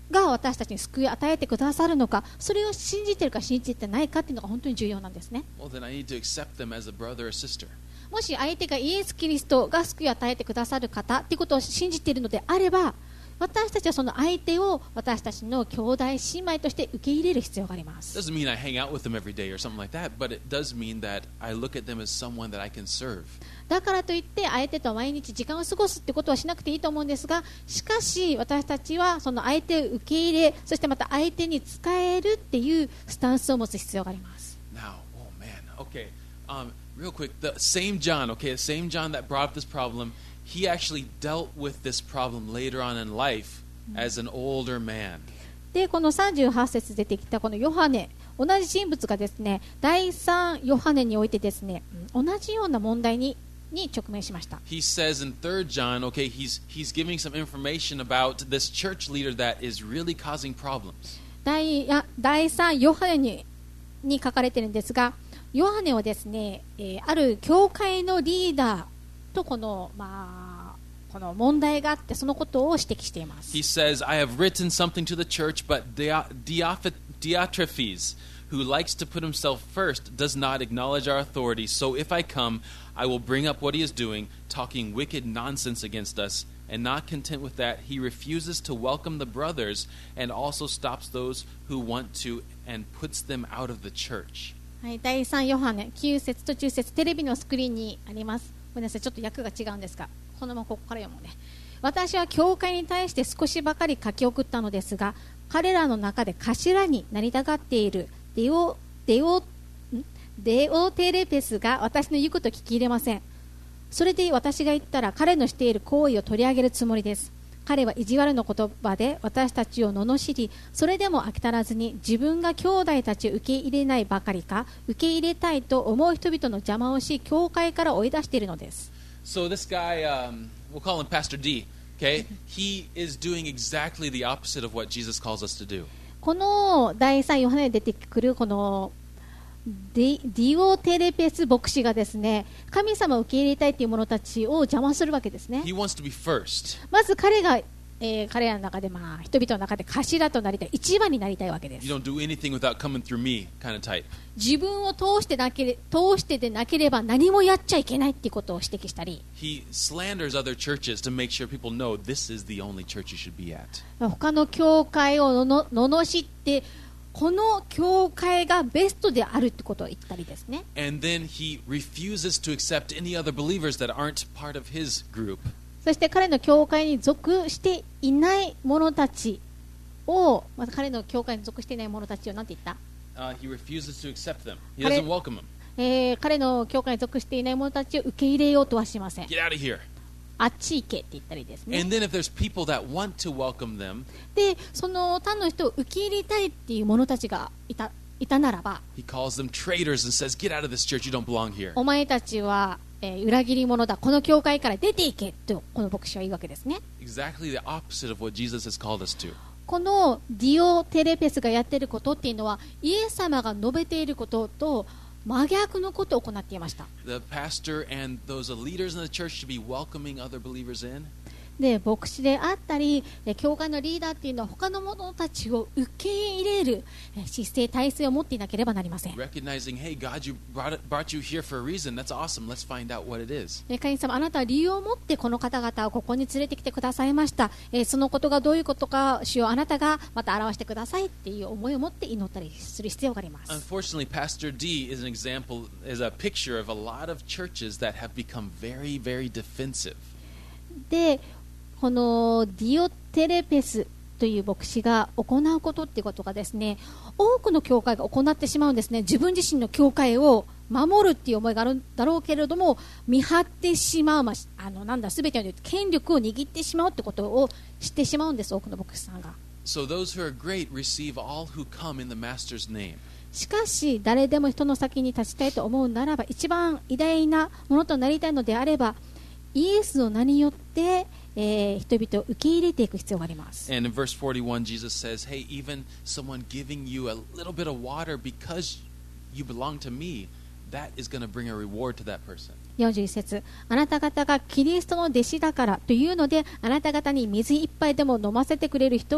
が私たちに救いを与えてくださるのか、それを信じているか信じてないかっていうのが本当に重要なんですね。 Well, then I need to accept them as a brother or sister. もし相手がイエス・キリストが救いを与えてくださる方っていうことを信じているのであれば、私たちはその相手を私たちの兄弟姉妹として受け入れる必要があります。 Doesn't mean I hang out with them every day or something like that, but it does mean that I look at them as someone that I can serve. だからといって相手と毎日時間を過ごすってことはしなくていいと思うんですが、しかし私たちはその相手を受け入れ、そしてまた相手に使えるっていうスタンスを持つ必要があります。 Now, oh man, okay, um, real quick, the same John, okay, the same John that brought up this problem, he actually dealt with this problem later on in life as an older man. でこのさんじゅうはち節出てきたこのヨハネ、同じ人物がですね、第三ヨハネにおいてですね、同じような問題にに直面しました。 He says in third John, okay, he's he's giving some information about this church leader that is really causing problems. 第や第三ヨハネにに書かれているんですが、ヨハネはですね、えーある教会のリーダーとこのまあこの問題があって、そのことを指摘しています。 He says, I have written something to the church, but Dio- Dioph- Diotrephes, who likes to put himself first, does not acknowledge our authority. So if I come, I will bring up what he is doing, talking wicked nonsense against us. And not content with that, he refuses to welcome the brothers and also stops those who want to and puts them out of the church. はい、第三ヨハネきゅう節とじゅう節、テレビのスクリーンにあります。ごめんなさい、ちょっと訳が違うんですが、このままここから読もうね。私は教会に対して少しばかり書き送ったのですが、彼らの中で頭になりたがっているデオデオデオテレペスが私の言うことを聞き入れません。それで私が言ったら彼のしている行為を取り上げるつもりです。彼は意地悪の言葉で私たちを罵り、それでも飽き足らずに自分が兄弟たちを受け入れないばかりか、受け入れたいと思う人々の邪魔をし、教会から追い出しているのです。 So this guy, um, we'll call him Pastor D, okay? He is doing exactly the opposite of what Jesus calls us to do. この第三ヨハネに出てくるこのディ、ディオテレペス牧師がですね、神様を受け入れたいという者たちを邪魔するわけですね。 He wants to be first. まず彼が、えー、彼らの中で、まあ、人々の中で頭となりたい、一番になりたいわけです。 You don't do anything without coming through me kind of type. 自分を通してなけれ、通してでなければ何もやっちゃいけないっていうことを指摘したり、 He slanders other churches to make sure people know this is the only church you should be at. 他の教会をのの罵って、この教会がベストであるってことを言ったりですね。 And then he refuses to accept any other believers that aren't part of his group. そして彼の教会に属していない者たちを、また彼の教会に属していない者たちを何て言った、 Uh, he refuses to accept them. He doesn't welcome them. えー、彼の教会に属していない者たちを受け入れようとはしません。 Get out of here. あっち行けって言ったりですね。 And then if there's people that want to welcome them, で、その他の人を受け入れたいっていう者たちがいた、いたならば、 he calls them traitors and says, get out of this church, you don't belong here. お前たちは、えー裏切り者だ、この教会から出ていけとこの牧師は言うわけですね。 Exactly the opposite of what Jesus has called us to. このディオテレペスがやっていることっていうのは、イエス様が述べていることと真逆のことを行っていました。 The pastor and those leaders in the church should be welcoming other believers in. で、牧師であったり、え教会のリーダーっていうのは他の者たちを受け入れるえ姿勢、体制を持っていなければなりません。 Recognizing, hey, God, you brought, it, brought you here for a reason. That's awesome. Let's find out what it is. え神様、あなたは理由を持ってこの方々をここに連れてきてくださいました。えそのことがどういうことか、主よあなたがまた表してくださいっていう思いを持って祈ったりする必要があります。 Unfortunately, Pastor D is an example, is a picture of a lot of churches that have become very, very defensive. で、このディオテレペスという牧師が行うことっていうことがですね、多くの教会が行ってしまうんですね。自分自身の教会を守るっていう思いがあるんだろうけれども、見張ってしまう、まあ、あのなんだ全ての権力を握ってしまうってことをしてしまうんです、多くの牧師さんが。 So those who are great receive all who come in the Master's name. しかし誰でも人の先に立ちたいと思うならば、一番偉大なものとなりたいのであれば、イエスの名によってえー、人々を受け入れていく必要があります。 And in verse forty-one, Jesus says, hey, even someone giving you a little bit of water because you belong to me, that is going to bring a reward to that person. よんじゅういち節、あなた方がキリストの弟子だからというので、あなた方に水一杯でも飲ませてくれる人は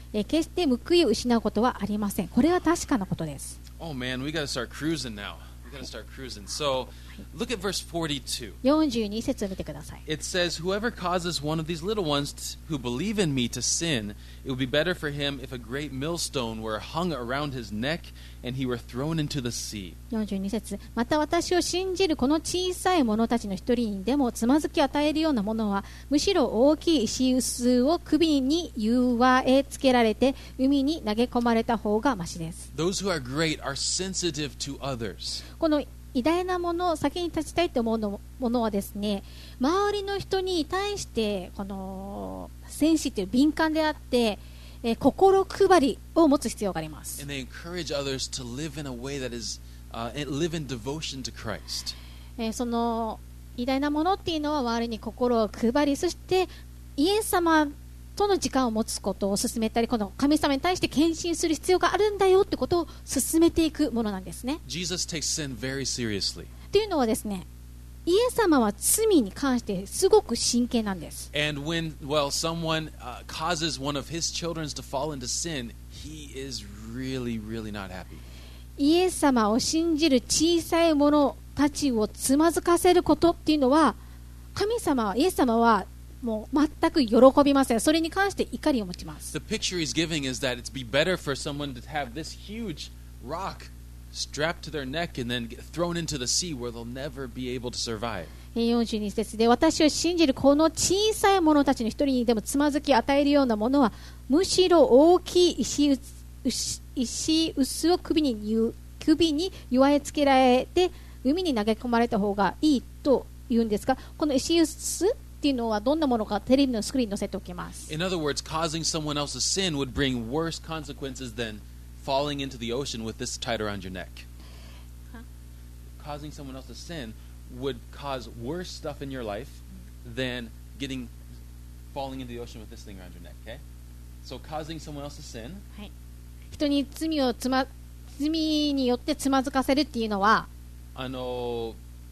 えー決して報いを失うことはありません。これは確かなことです。 Oh man, we got to start cruising now. We got to start cruising. So, look at verse forty-two. よんじゅうに節を見てください。 It says, "Whoever causes one of these little ones who believe in me to sin, it would be better for him if a great millstone were hung around his neck and he were thrown into the sea." よんじゅうに節、また私を信じるこの小さい者たちの一人にでもつまずきを与えるようなものは、むしろ大きい石臼を首に結わえつけられて海に投げ込まれた方がましです。 Those who are great are sensitive to others. この偉大なもの、先に立ちたいと思うのものはですね、周りの人に対してこのセンシティブ、敏感であって、えー心配りを持つ必要があります。 And they encourage others to live in a way that is, uh, and live in devotion to Christ. えーその偉大なものっていうのは周りに心を配り、そしてイエス様との時間を持つことを進めたり、この神様に対して献身する必要があるんだよってことを進めていくものなんですね。 Jesus takes sin very seriously. というのはですね、イエス様は罪に関してすごく真剣なんです。 And when, well, someone uh, causes one of his children to fall into sin, he is really, really not happy. イエス様を信じる小さい者たちをつまずかせることっていうのは、神様は、イエス様はもう全く喜びません。それに関して怒りを持ちます。 The picture he's giving is that it'd be better for someone to have this huge rock strapped to their neck and then get thrown into the sea where they'll never be able to survive. よんじゅうに節で、私を信じるこの小さい者たちの一人にでもつまずきを与えるようなものは、むしろ大きい石臼石石臼を首にゆ首に結えつけられて海に投げ込まれた方がいいと言うんですが、この石臼っていうのはどんなものかテレビのスクリーンに載せておきます。 In other words, causing someone else's sin would bring worse consequences than falling into the ocean with this tied around your neck. Huh? Causing someone else's sin would cause worse stuff in your life than getting falling into the ocean with this thing around your neck, okay? So causing someone else's sin, はい、人に罪をつま罪によってつまずかせるっていうのは、 I know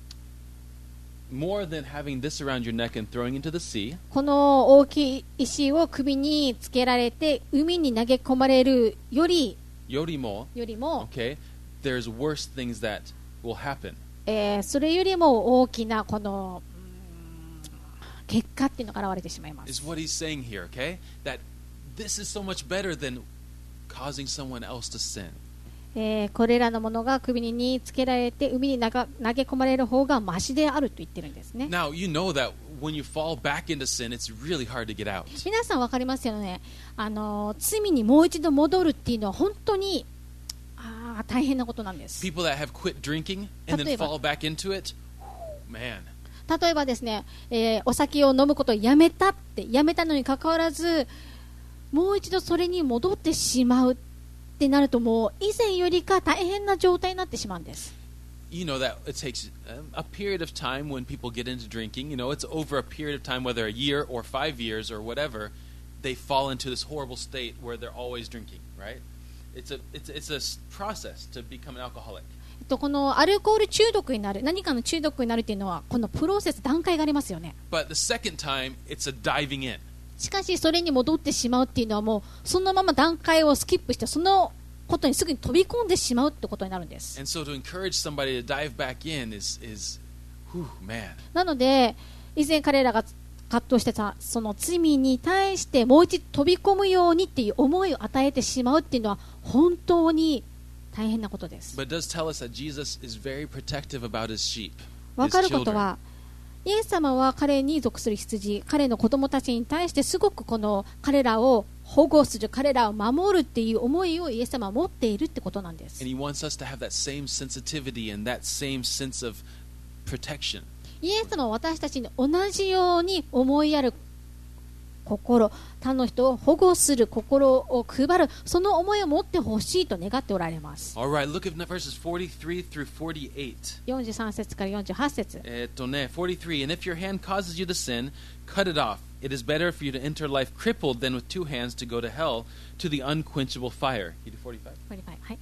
more than having this around your neck and throwing into the sea, この大きい石を首につけられて海に投げ込まれるより yorimo, よりも、 okay, there's worse things that will happen. えーそれよりも大きなこのうーん結果っていうのが現れてしまいます。 Is what he's saying here, okay? That this is so much better than causing someone else to sin. えーこれらのものが首につけられて海に投げ投げ込まれる方がマシであると言ってるんですね。 Now, you know that when you fall back into sin, it's really hard to get out. 皆さん分かりますよね。あのー罪にもう一度戻るっていうのは本当にあー大変なことなんです。 People that have quit drinking and then 例えば。 fall back into it, man. 例えばですね、えーお酒を飲むことをやめたってやめたのにかかわらずもう一度それに戻ってしまうってなると、もう以前よりか大変な状態になってしまうんです。 You know that it takes um, a period of time when people get into drinking. You know, it's over a period of time, whether a year or five years or whatever, they fall into this horrible state where they're always drinking, right? It's a, it's, it's a s- process to become an alcoholic. えっとこのアルコール中毒になる、何かの中毒になるっていうのはこのプロセス、段階がありますよね。 But the second time, it's a diving in. しかしそれに戻ってしまうっていうのはもうそのまま段階をスキップしてそのことにすぐに飛び込んでしまうってことになるんです。 And so to encourage somebody to dive back in is, is whew, man. なので以前彼らが葛藤してたその罪に対してもう一度飛び込むようにっていう思いを与えてしまうっていうのは本当に大変なことです。 But it does tell us that Jesus is very protective about his sheep, 分 his かること children. はイエス様は彼に属する羊、彼の子供たちに対してすごくこの彼らを保護する、彼らを守るっていう思いをイエス様は持っているってことなんです。 And he wants us to have that same sensitivity and that same sense of protection. イエス様は私たちに同じように思いやる心、他の人を保護する心を配る、その思いを持ってほしいと願っておられます。 All right, look at verses forty-three through forty-eight. よんじゅうさん節からよんじゅうはち節。 えっとね、forty-three. And if your hand causes you to sin, cut it off. It is better for you to enter life crippled than with two hands to go to hell, to the unquenchable fire. You do forty-five? はい、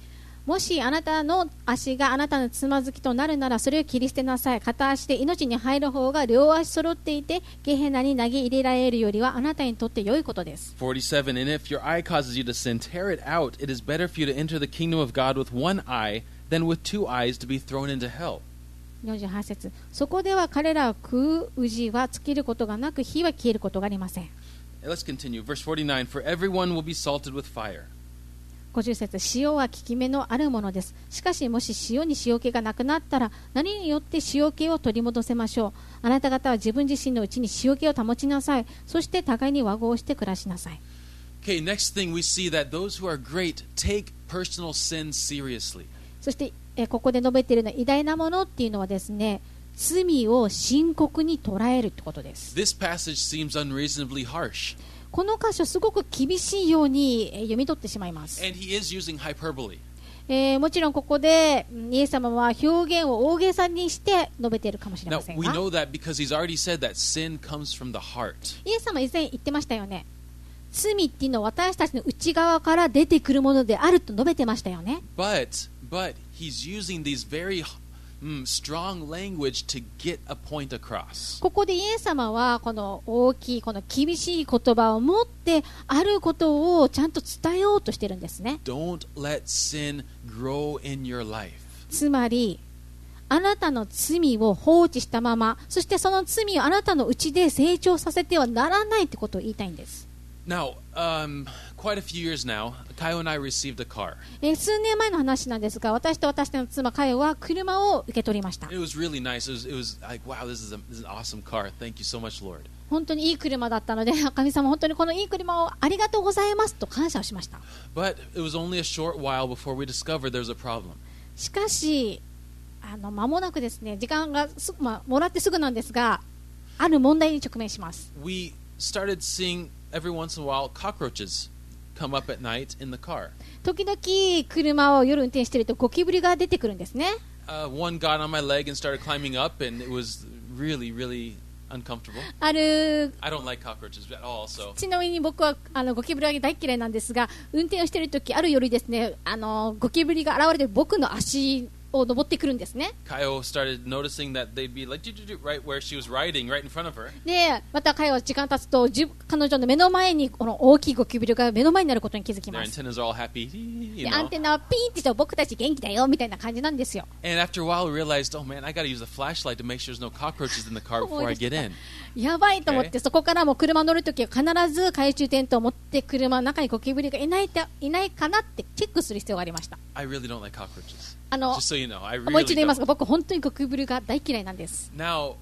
もしあなたの足があなたのつまずきとなるならそれを切り捨てなさい。片足で命に入る方が両足揃っていてゲヘナに投げ入れられるよりはあなたにとって良いことです。 forty-seven, and if your eye causes you to sin, tear it out. It is better for you to enter the kingdom of God with one eye than with two eyes to be thrown into hell. よんじゅうはち節、そこでは彼らを食う氏は尽きることがなく火は消えることがありません。 Let's continue. Verse forty-nine, for everyone will be salted with fire. ごじゅう節、塩は効き目のあるものです。しかしもし塩に塩気がなくなったら何によって塩気を取り戻せましょう。あなた方は自分自身のうちに塩気を保ちなさい。そして互いに和合して暮らしなさい。 Okay, next thing we see that those who are great take personal sin seriously. そしてえここで述べているの偉大なものっていうのはですね、罪を深刻に捉えるってことです。 This passage seems unreasonably harsh. この箇所すごく厳しいようにえ読み取ってしまいます。 And he is using hyperbole. えー、もちろんここでイエス様は表現を大げさにして述べているかもしれ Now, ません we が、 know that because he's already said that sin comes from the heart. イエス様以前言ってましたよね。罪っていうのは私たちの内側から出てくるものであると述べてましたよね。 But, but he's using these very mm, strong language to get a point across. ここでイエス様はこの大きいこの厳しい言葉を持ってあることをちゃんと伝えようとしてるんですね。 Don't let sin grow in your life. つまりあなたの罪を放置したまま、そしてその罪をあなたの内で成長させてはならないってことを言いたいんです。 Now, um, quite a few years now, Kyle and I received a car. えー数年前の話なんですが、私と私の妻カヨは車を受け取りました。 It was really nice. It was, it was like, wow, this is, a, this is an awesome car. Thank you so much, Lord. 本当にいい車だったので、神様本当にこのいい車をありがとうございますと感謝をしました。 But it was only a short while before we discovered there was a problem. しかしあの間もなくですね、時間がす、まあ、もらってすぐなんですが、ある問題に直面します。 We started seeing every once in a while cockroaches come up at night in the car. 時々車を夜運転しているとゴキブリが出てくるんですね。 Uh, one got on my leg and started climbing up, and it was really, really uncomfortable. ある I don't like cockroaches at all, so ちなみに僕はあのゴキブリは大嫌いなんですが、運転をしているときある夜ですね、あのゴキブリが現れて僕の足を登ってくるんですね。 Kyle started noticing that they'd be like right where she was riding, right in front of her. でまた彼は時間経つとじ彼女の目の前にこの大きいゴキブリが目の前になることに気づき Their ます。 antennas are all happy, you でアン know. テナはピーンってして僕たち元気だよみたいな感じなんですよ。 And after a while, we realized, oh man, I got to use a flashlight to make sure there's no cockroaches in the car before I get in. やばいと思って、そこからも車乗るときは必ず懐中電灯を持って車の中にゴキブリがいないかいないかなってチェックする必要がありました。 I really don't like cockroaches. あの Just so you know, I もう一 really 度言います don't. が、僕本当にゴキブリが大嫌いなんです。 Now,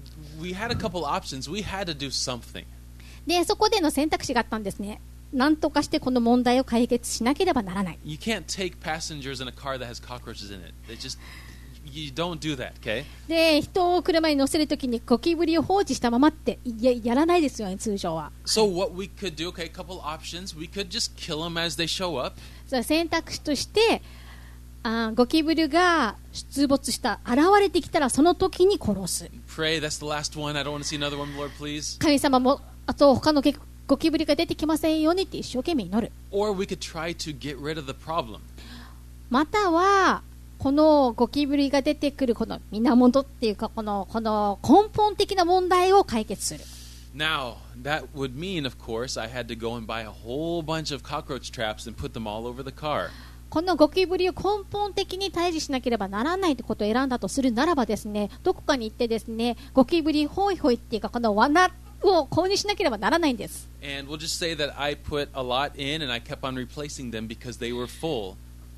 we had a couple options. We had to do something. でそこでの選択肢があったんですね。なんとかしてこの問題を解決しなければならない。 You can't take passengers in a car that has cockroaches in it. They just, you don't do that, okay? で人を車に乗せるときにゴキブリを放置したままってややらないですよね、通常は。 So what we could do, okay, a couple options. We could just kill them as they show up. それは選択肢としてあゴキブリが出没した現れてきたらその時に殺す。 Pray, that's the last one. I don't want to see another one, Lord, please. 神様もあと他のゴキブリが出てきませんようにって一生懸命祈る。 Or we could try to get rid of the problem. またはこのゴキブリが出てくるこの源っていうかこのこの根本的な問題を解決する。 Now, that would mean, of course, I had to go and buy a whole bunch of cockroach traps and put them all over the car. このゴキブリを根本的に退治しなければならないということを選んだとするならばですね、どこかに行ってですね、ゴキブリホイホイっていうかこの罠を購入しなければならないんです。 And we'll just say that I put a lot in and I kept on replacing them because they were full.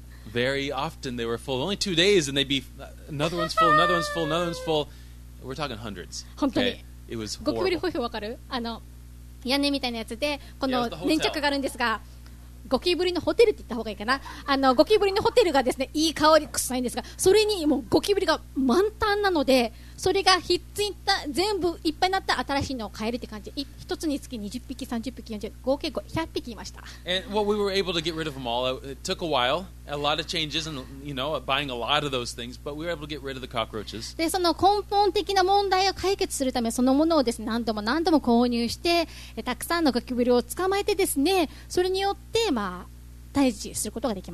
Very often they were full. Only two days and they'd be another one's full, another one's full, another one's full. We're talking hundreds. 本当に Okay? It was ゴキブリ horrible. ホイホイわかる？あの屋根みたいなやつでこ Yeah, の it was the hotel. 粘着があるんですが、ゴキブリのホテルって言った方がいいかな。あのゴキブリのホテルがですね、いい香り臭いんですが、それにもうゴキブリが満タンなので、それがひっついた全部いっぱいになった新しいのを買えるって感じ。い一つにつきにじゅっぴき、さんじゅっぴき、よんじゅう、合計ひゃっぴきいました。 And well, we were able to get rid of them all. It took a while, a lot of changes, and you know, buying a lot of those things. But we were able to get rid of the cockroaches. でその根本的な問題を解決するため、そのものをですね何度も何度も購入してえたくさんのゴキブリを捕まえてですね、それによってまあ退治することができました。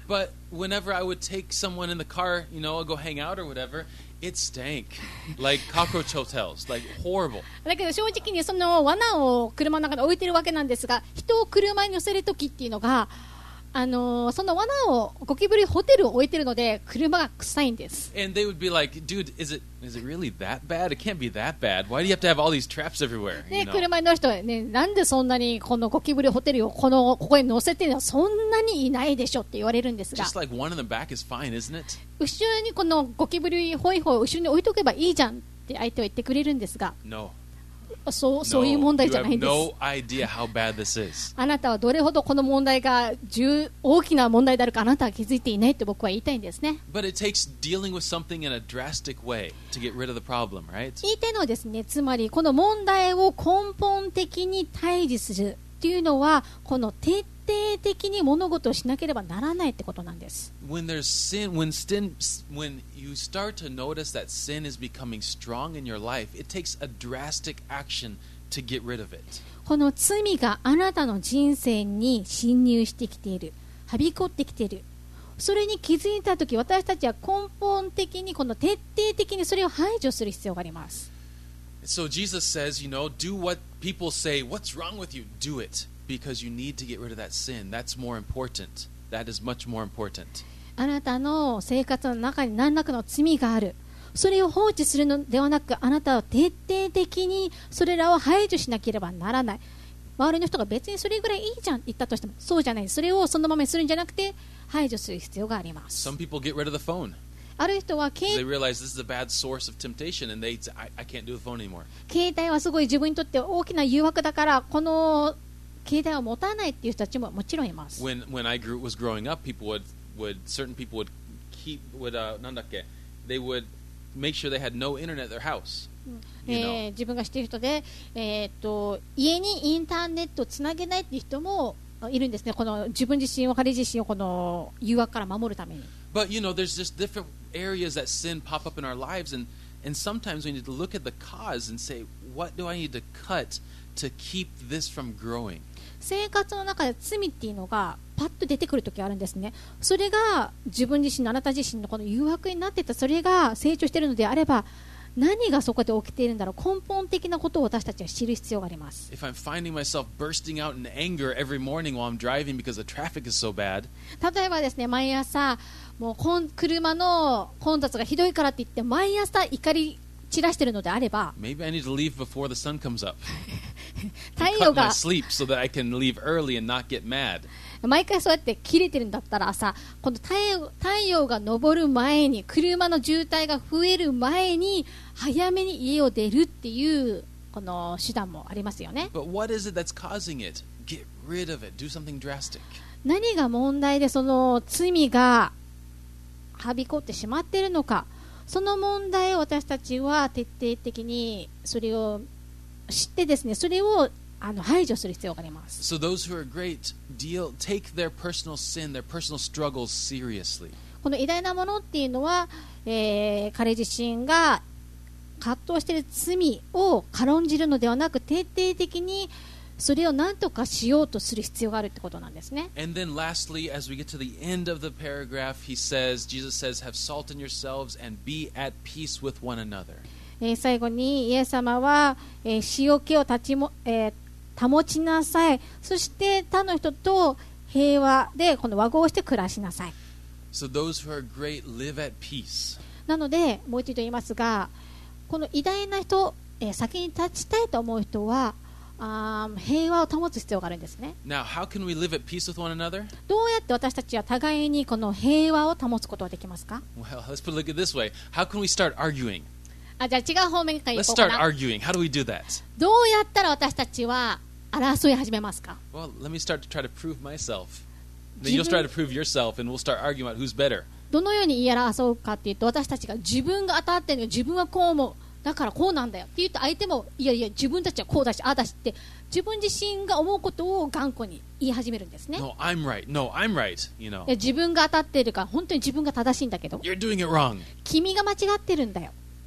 But whenever I would take someone in the car, you know, I'll go hang out or whatever, it stank. Like cockroach hotels. Like horrible. だけど正直にその罠を車の中に置いてるわけなんですが、人を車に乗せるときっていうのが、あのー、その罠をゴキブリホテルを置いてるので車が臭いんです。 And they would be like, dude, is it is it really that bad? It can't be that bad. Why do you have to have all these traps everywhere? で、 You know? 車に乗る人はね、なんでそんなにこのゴキブリホテルをこのここに乗せてるのはそんなにいないでしょって言われるんですが、 Just like one in the back is fine, isn't it? 後ろにこのゴキブリホイホイを後ろに置いとけばいいじゃんって相手は言ってくれるんですが、 No. そう、そういう No. 問題 You じゃない have んです。 no idea how bad this is. あなたはどれほどこの問題が重大きな問題であるかあなたは気づいていないって僕は言いたいんですね。 But it takes dealing with something in a drastic way to get rid of the problem, right? 言いたいのはですね、つまりこの問題を根本的に対峙するっていうのはこの徹底的に物事をしなければならないってことなんです。 When there's sin, when sin, when you start to notice that sin is becoming strong in your life, it takes a drastic action to get rid of it. この罪があなたの人生に侵入してきている、はびこってきている、それに気づいたとき私たちは根本的にこの徹底的にそれを排除する必要があります。 So Jesus says, you know, do what people say, what's wrong with you? Do it because you need to get rid of that sin. That's more important. That is much more important. あなたの生活の中に何らかの罪がある。それを放置するのではなく、あなたは徹底的にそれらを排除しなければならない。周りの人が別にそれぐらいいいじゃんって言ったとしても、そうじゃない。それをそのままにするんじゃなくて排除する必要があります。 Some people get rid of the phone. ある人は They 携 realize this is a bad source of temptation and they say, I, I can't do the phone anymore. 携帯はすごい自分にとって大きな誘惑だからこの携帯を持たないっていう人たちももちろんいます。 When when I grew was growing up, people would would certain people would keep would uh なんだっけ they would make sure they had no internet at their house. え You ー know. 自分が知っている人で、えーっと家にインターネットをつなげないっていう人もいるんですね。この自分自身を彼自身をこの誘惑から守るために。 But you know, there's just different areas that sin pop up in our lives, and and sometimes we need to look at the cause and say, what do I need to cut to keep this from growing? 生活の中で罪っていうのがパッと出てくるときあるんですね。それが自分自身のあなた自身のこの誘惑になっていた、それが成長しているのであれば、何がそこで起きているんだろう、根本的なことを私たちは知る必要があります。 If I'm finding myself bursting out in anger every morning while I'm driving because the traffic is so bad, 例えばですね、毎朝もうこん車の混雑がひどいからって言って毎朝怒り散らしているのであれば、 maybe I need to leave before the sun comes up. 太 Cut 陽 my が sleep so that I can leave early and not get mad. 毎回そうやって切れてるんだったら朝、この太陽、太陽が昇る前に、車の渋滞が増える前に早めに家を出るっていうこの手段もありますよね。 But what is it that's causing it? Get rid of it. Do something drastic. 何が問題でその罪がはびこってしまっているのか、その問題を私たちは徹底的にそれを知ってですね、それをあの排除する必要があります。 So those who are great deal take their personal sin, their personal struggles seriously. この偉大なものっていうのは、えー彼自身が葛藤している罪を軽んじるのではなく、徹底的にそれを何とかしようとする必要があるってことなんですね。 And then lastly, as we get to the end of the paragraph, he says, Jesus says, have salt in yourselves and be at peace with one another. えー最後にイエス様は、えー塩気を立ちも、えー保ちなさい。そして他の人と平和でこの和合して暮らしなさい。 So those who are great live at peace. なのでもう一度言いますが、この偉大な人、えー先に立ちたいと思う人はあー平和を保つ必要があるんですね。 Now, how can we live at peace with one another? どうやって私たちは互いにこの平和を保つことができますか？ Well, let's put it look at it this way. How can we start arguing? あ、じゃあ違う方面から行 Let's こうか start な。 arguing. How do we do that? どうやったら私たちは争い始めますか？ Well, let me start to try to prove myself. Then you'll try to prove yourself, and we'll start arguing about who's better. どのように言い争うかっていうと、私たちが自分が当たってるのよ、自分はこう思う、だからこうなんだよって言うと、相手もいやいや自分たちはこうだしああだしって自分自身が思うことを頑固に言い始めるんですね。 No, I'm right. No, I'm right. You know, いや自分が当たっているから本当に自分が正しいんだけど、 you're doing it wrong. 君が間違ってるんだよ。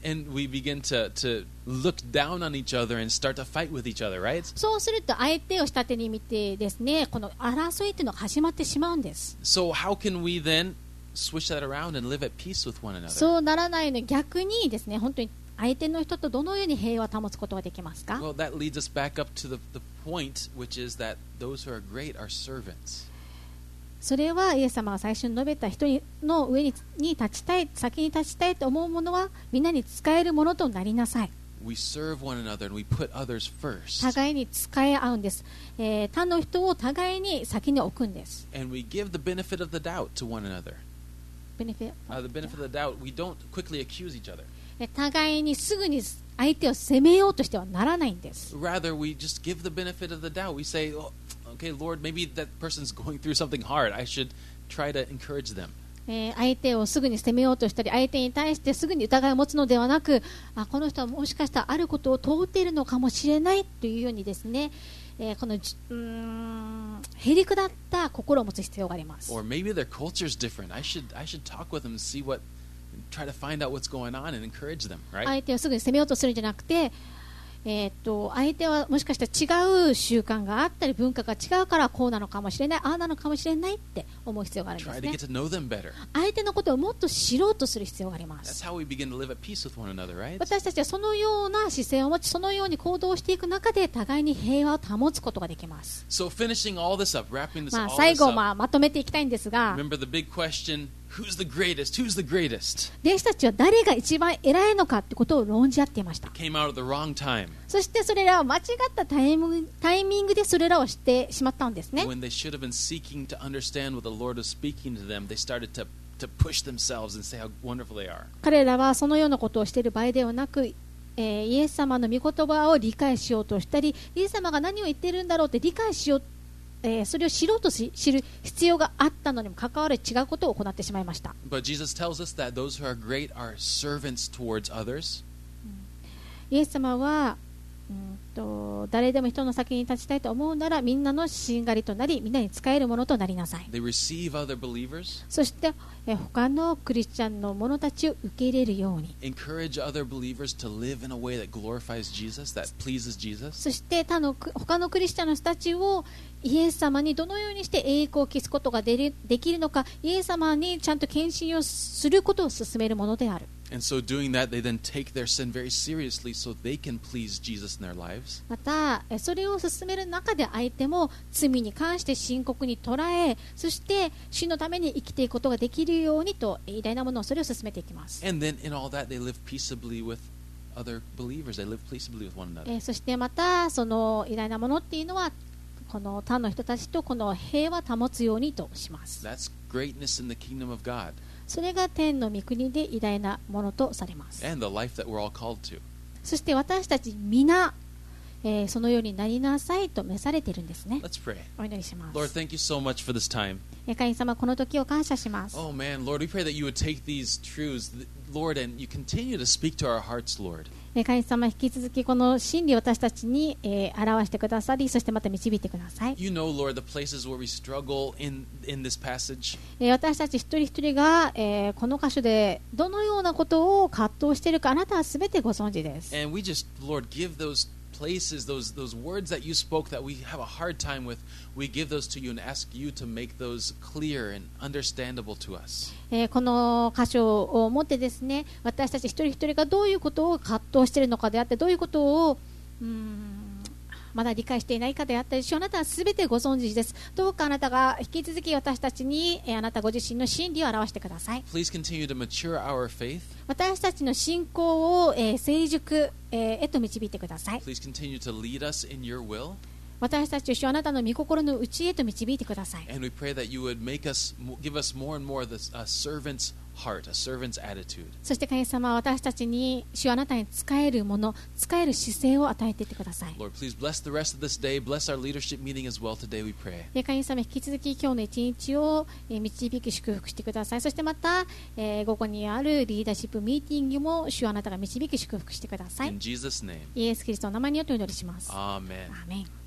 and we begin to, to look down on each other and start to fight with each other, right? そうすると相手を下手に見てですね、この争いっていうのが始まってしまうんです。 So how can we then switch that around and live at peace with one another? そうならないのに逆にですね、本当に相手の人とどのように平和を保つことができますか？ Well, that leads us back up to the, the point, which is that those who are great are servants. それはイエス様が最初に述べた人の上にに立ちたい、先に立ちたいと思うものはみんなに仕えるものとなりなさい。 We serve one another and we put others first. 互いに仕え合うんです、えー、他の人を互いに先に置くんです。 And we give the benefit of the doubt to one another. benefit, Uh, the benefit of the doubt, we don't quickly accuse each other. 互いにすぐに相手を責めようとしてはならないんです。 Rather, we just give the benefit of the doubt. We say, oh, okay, Lord, maybe that person's going through something hard. I should try to encourage them. えー、相手をすぐに責めようとしたり、相手に対してすぐに疑いを持つのではなく、あ、この人はもしかしたらあることを通っているのかもしれないというようにですね、えー、このうーんへりくだった心を持つ必要があります。 Or maybe their culture's different. I should, I should talk with them and see what, try to find out what's going on and encourage them, right? 相手をすぐに責めようとするんじゃなくて、えー、っと相手はもしかしたら違う習慣があったり文化が違うからこうなのかもしれない、ああなのかもしれないって思う必要があるんです Try to ね。 get to know them better. 相手のことをもっと知ろうとする必要がありま That's す。 how we begin to live at peace with one another, right? 私たちはそのような姿勢を持ち、そのように行動していく中で互いに平和を保つことができます。 So finishing all this up, wrapping this まあ、 all 最 this 後、 up, まあ、まとめていきたいんですが、 remember the big question, who's the greatest? Who's the greatest? 弟子たちは誰が一番偉いのかってことを論じ合っていました。 Came out at the wrong time. そしてそれらは間違ったタイミング、タイミングでそれらをしてしまったんですね。 When they should have been seeking to understand what the Lord was speaking to them, they started to, to push themselves and say how wonderful they are. 彼らはそのようなことをしている場合ではなく、えーイエス様の御言葉を理解しようとしたり、イエス様が何を言っているんだろうって理解しよう、えーそれを知ろうとし知る必要があったのにもかかわらず違うことを行ってしまいました。 But Jesus tells us that those who are great are servants towards others. イエス様はうんと誰でも人の先に立ちたいと思うならみんなのしんがりとなり、みんなに仕えるものとなりなさい。 They receive other believers, そしてえ他のクリスチャンの者たちを受け入れるように、 encourage other believers to live in a way that glorifies Jesus, that pleases Jesus. そして他の他のクリスチャンの人たちをイエス様にどのようにして栄光を期すことがでりできるのか、イエス様にちゃんと献身をすることを進めるものである。 And so doing that, they then take their sin very seriously so they can please Jesus in their lives. またえそれを進める中で相手も罪に関して深刻に捉え、そして主のために生きていくことができるようにと偉大なものをそれを進めていきます。 And then in all that, they live peaceably with other believers. They live peaceably with one another. えそしてまたその偉大なものっていうのはこの他の人たちとこの平和を保つようにとします。 That's greatness in the kingdom of God それが天の御国で偉大なものとされます。 and the life that we're all called to. そして私たち皆、えーそのようになりなさいと召されているんですね。 Let's pray. お祈りしま Lord, す。 thank you so much for this time. え神様、この時を感謝します。 Oh man, Lord, we pray that you would take these truths, Lord, and you continue to speak to our hearts, Lord. え神様、引き続きこの真理を私たちに、えー表してくださり、そしてまた導いてください。 You know, Lord, the places where we struggle in, in this passage. えー私たち一人一人が、えーこの箇所でどのようなことを葛藤しているか、あなたはすべてご存知です。 And we just, Lord, give those places, those those words that you spoke that we have a hard time with, we give those to you and ask you to make those clear and understandable to us. えーこの箇所をもってですね、私たち一人一人がどういうことを葛藤しているのかであって、どういうことをうーんまだ理解していないかであったり、主あなたはすべてご存知です。どうかあなたが引き続き私たちに、えーあなたご自身の真理を表してください。 Please continue to mature our faith. 私たちの信仰を、えー成熟、えーへと導いてください。 Please continue to lead us in your will. 私たちを主あなたの御心の内へと導いてください。 And we pray that you would make us, give us more and more this a servant's heart, a servant's attitude. そして神様は私たちに主あなたに仕えるもの、仕える姿勢を与えていってください。 Lord, please bless the rest of this day. Bless our leadership meeting as well today, we pray. で神様、引き続き今日の一日をえー導き祝福してください。そしてまた、えー午後にあるリーダーシップミーティングも主あなたが導き祝福してください。 In Jesus' name, イエス・キリストの名前によってお祈りします。 amen. アーメン。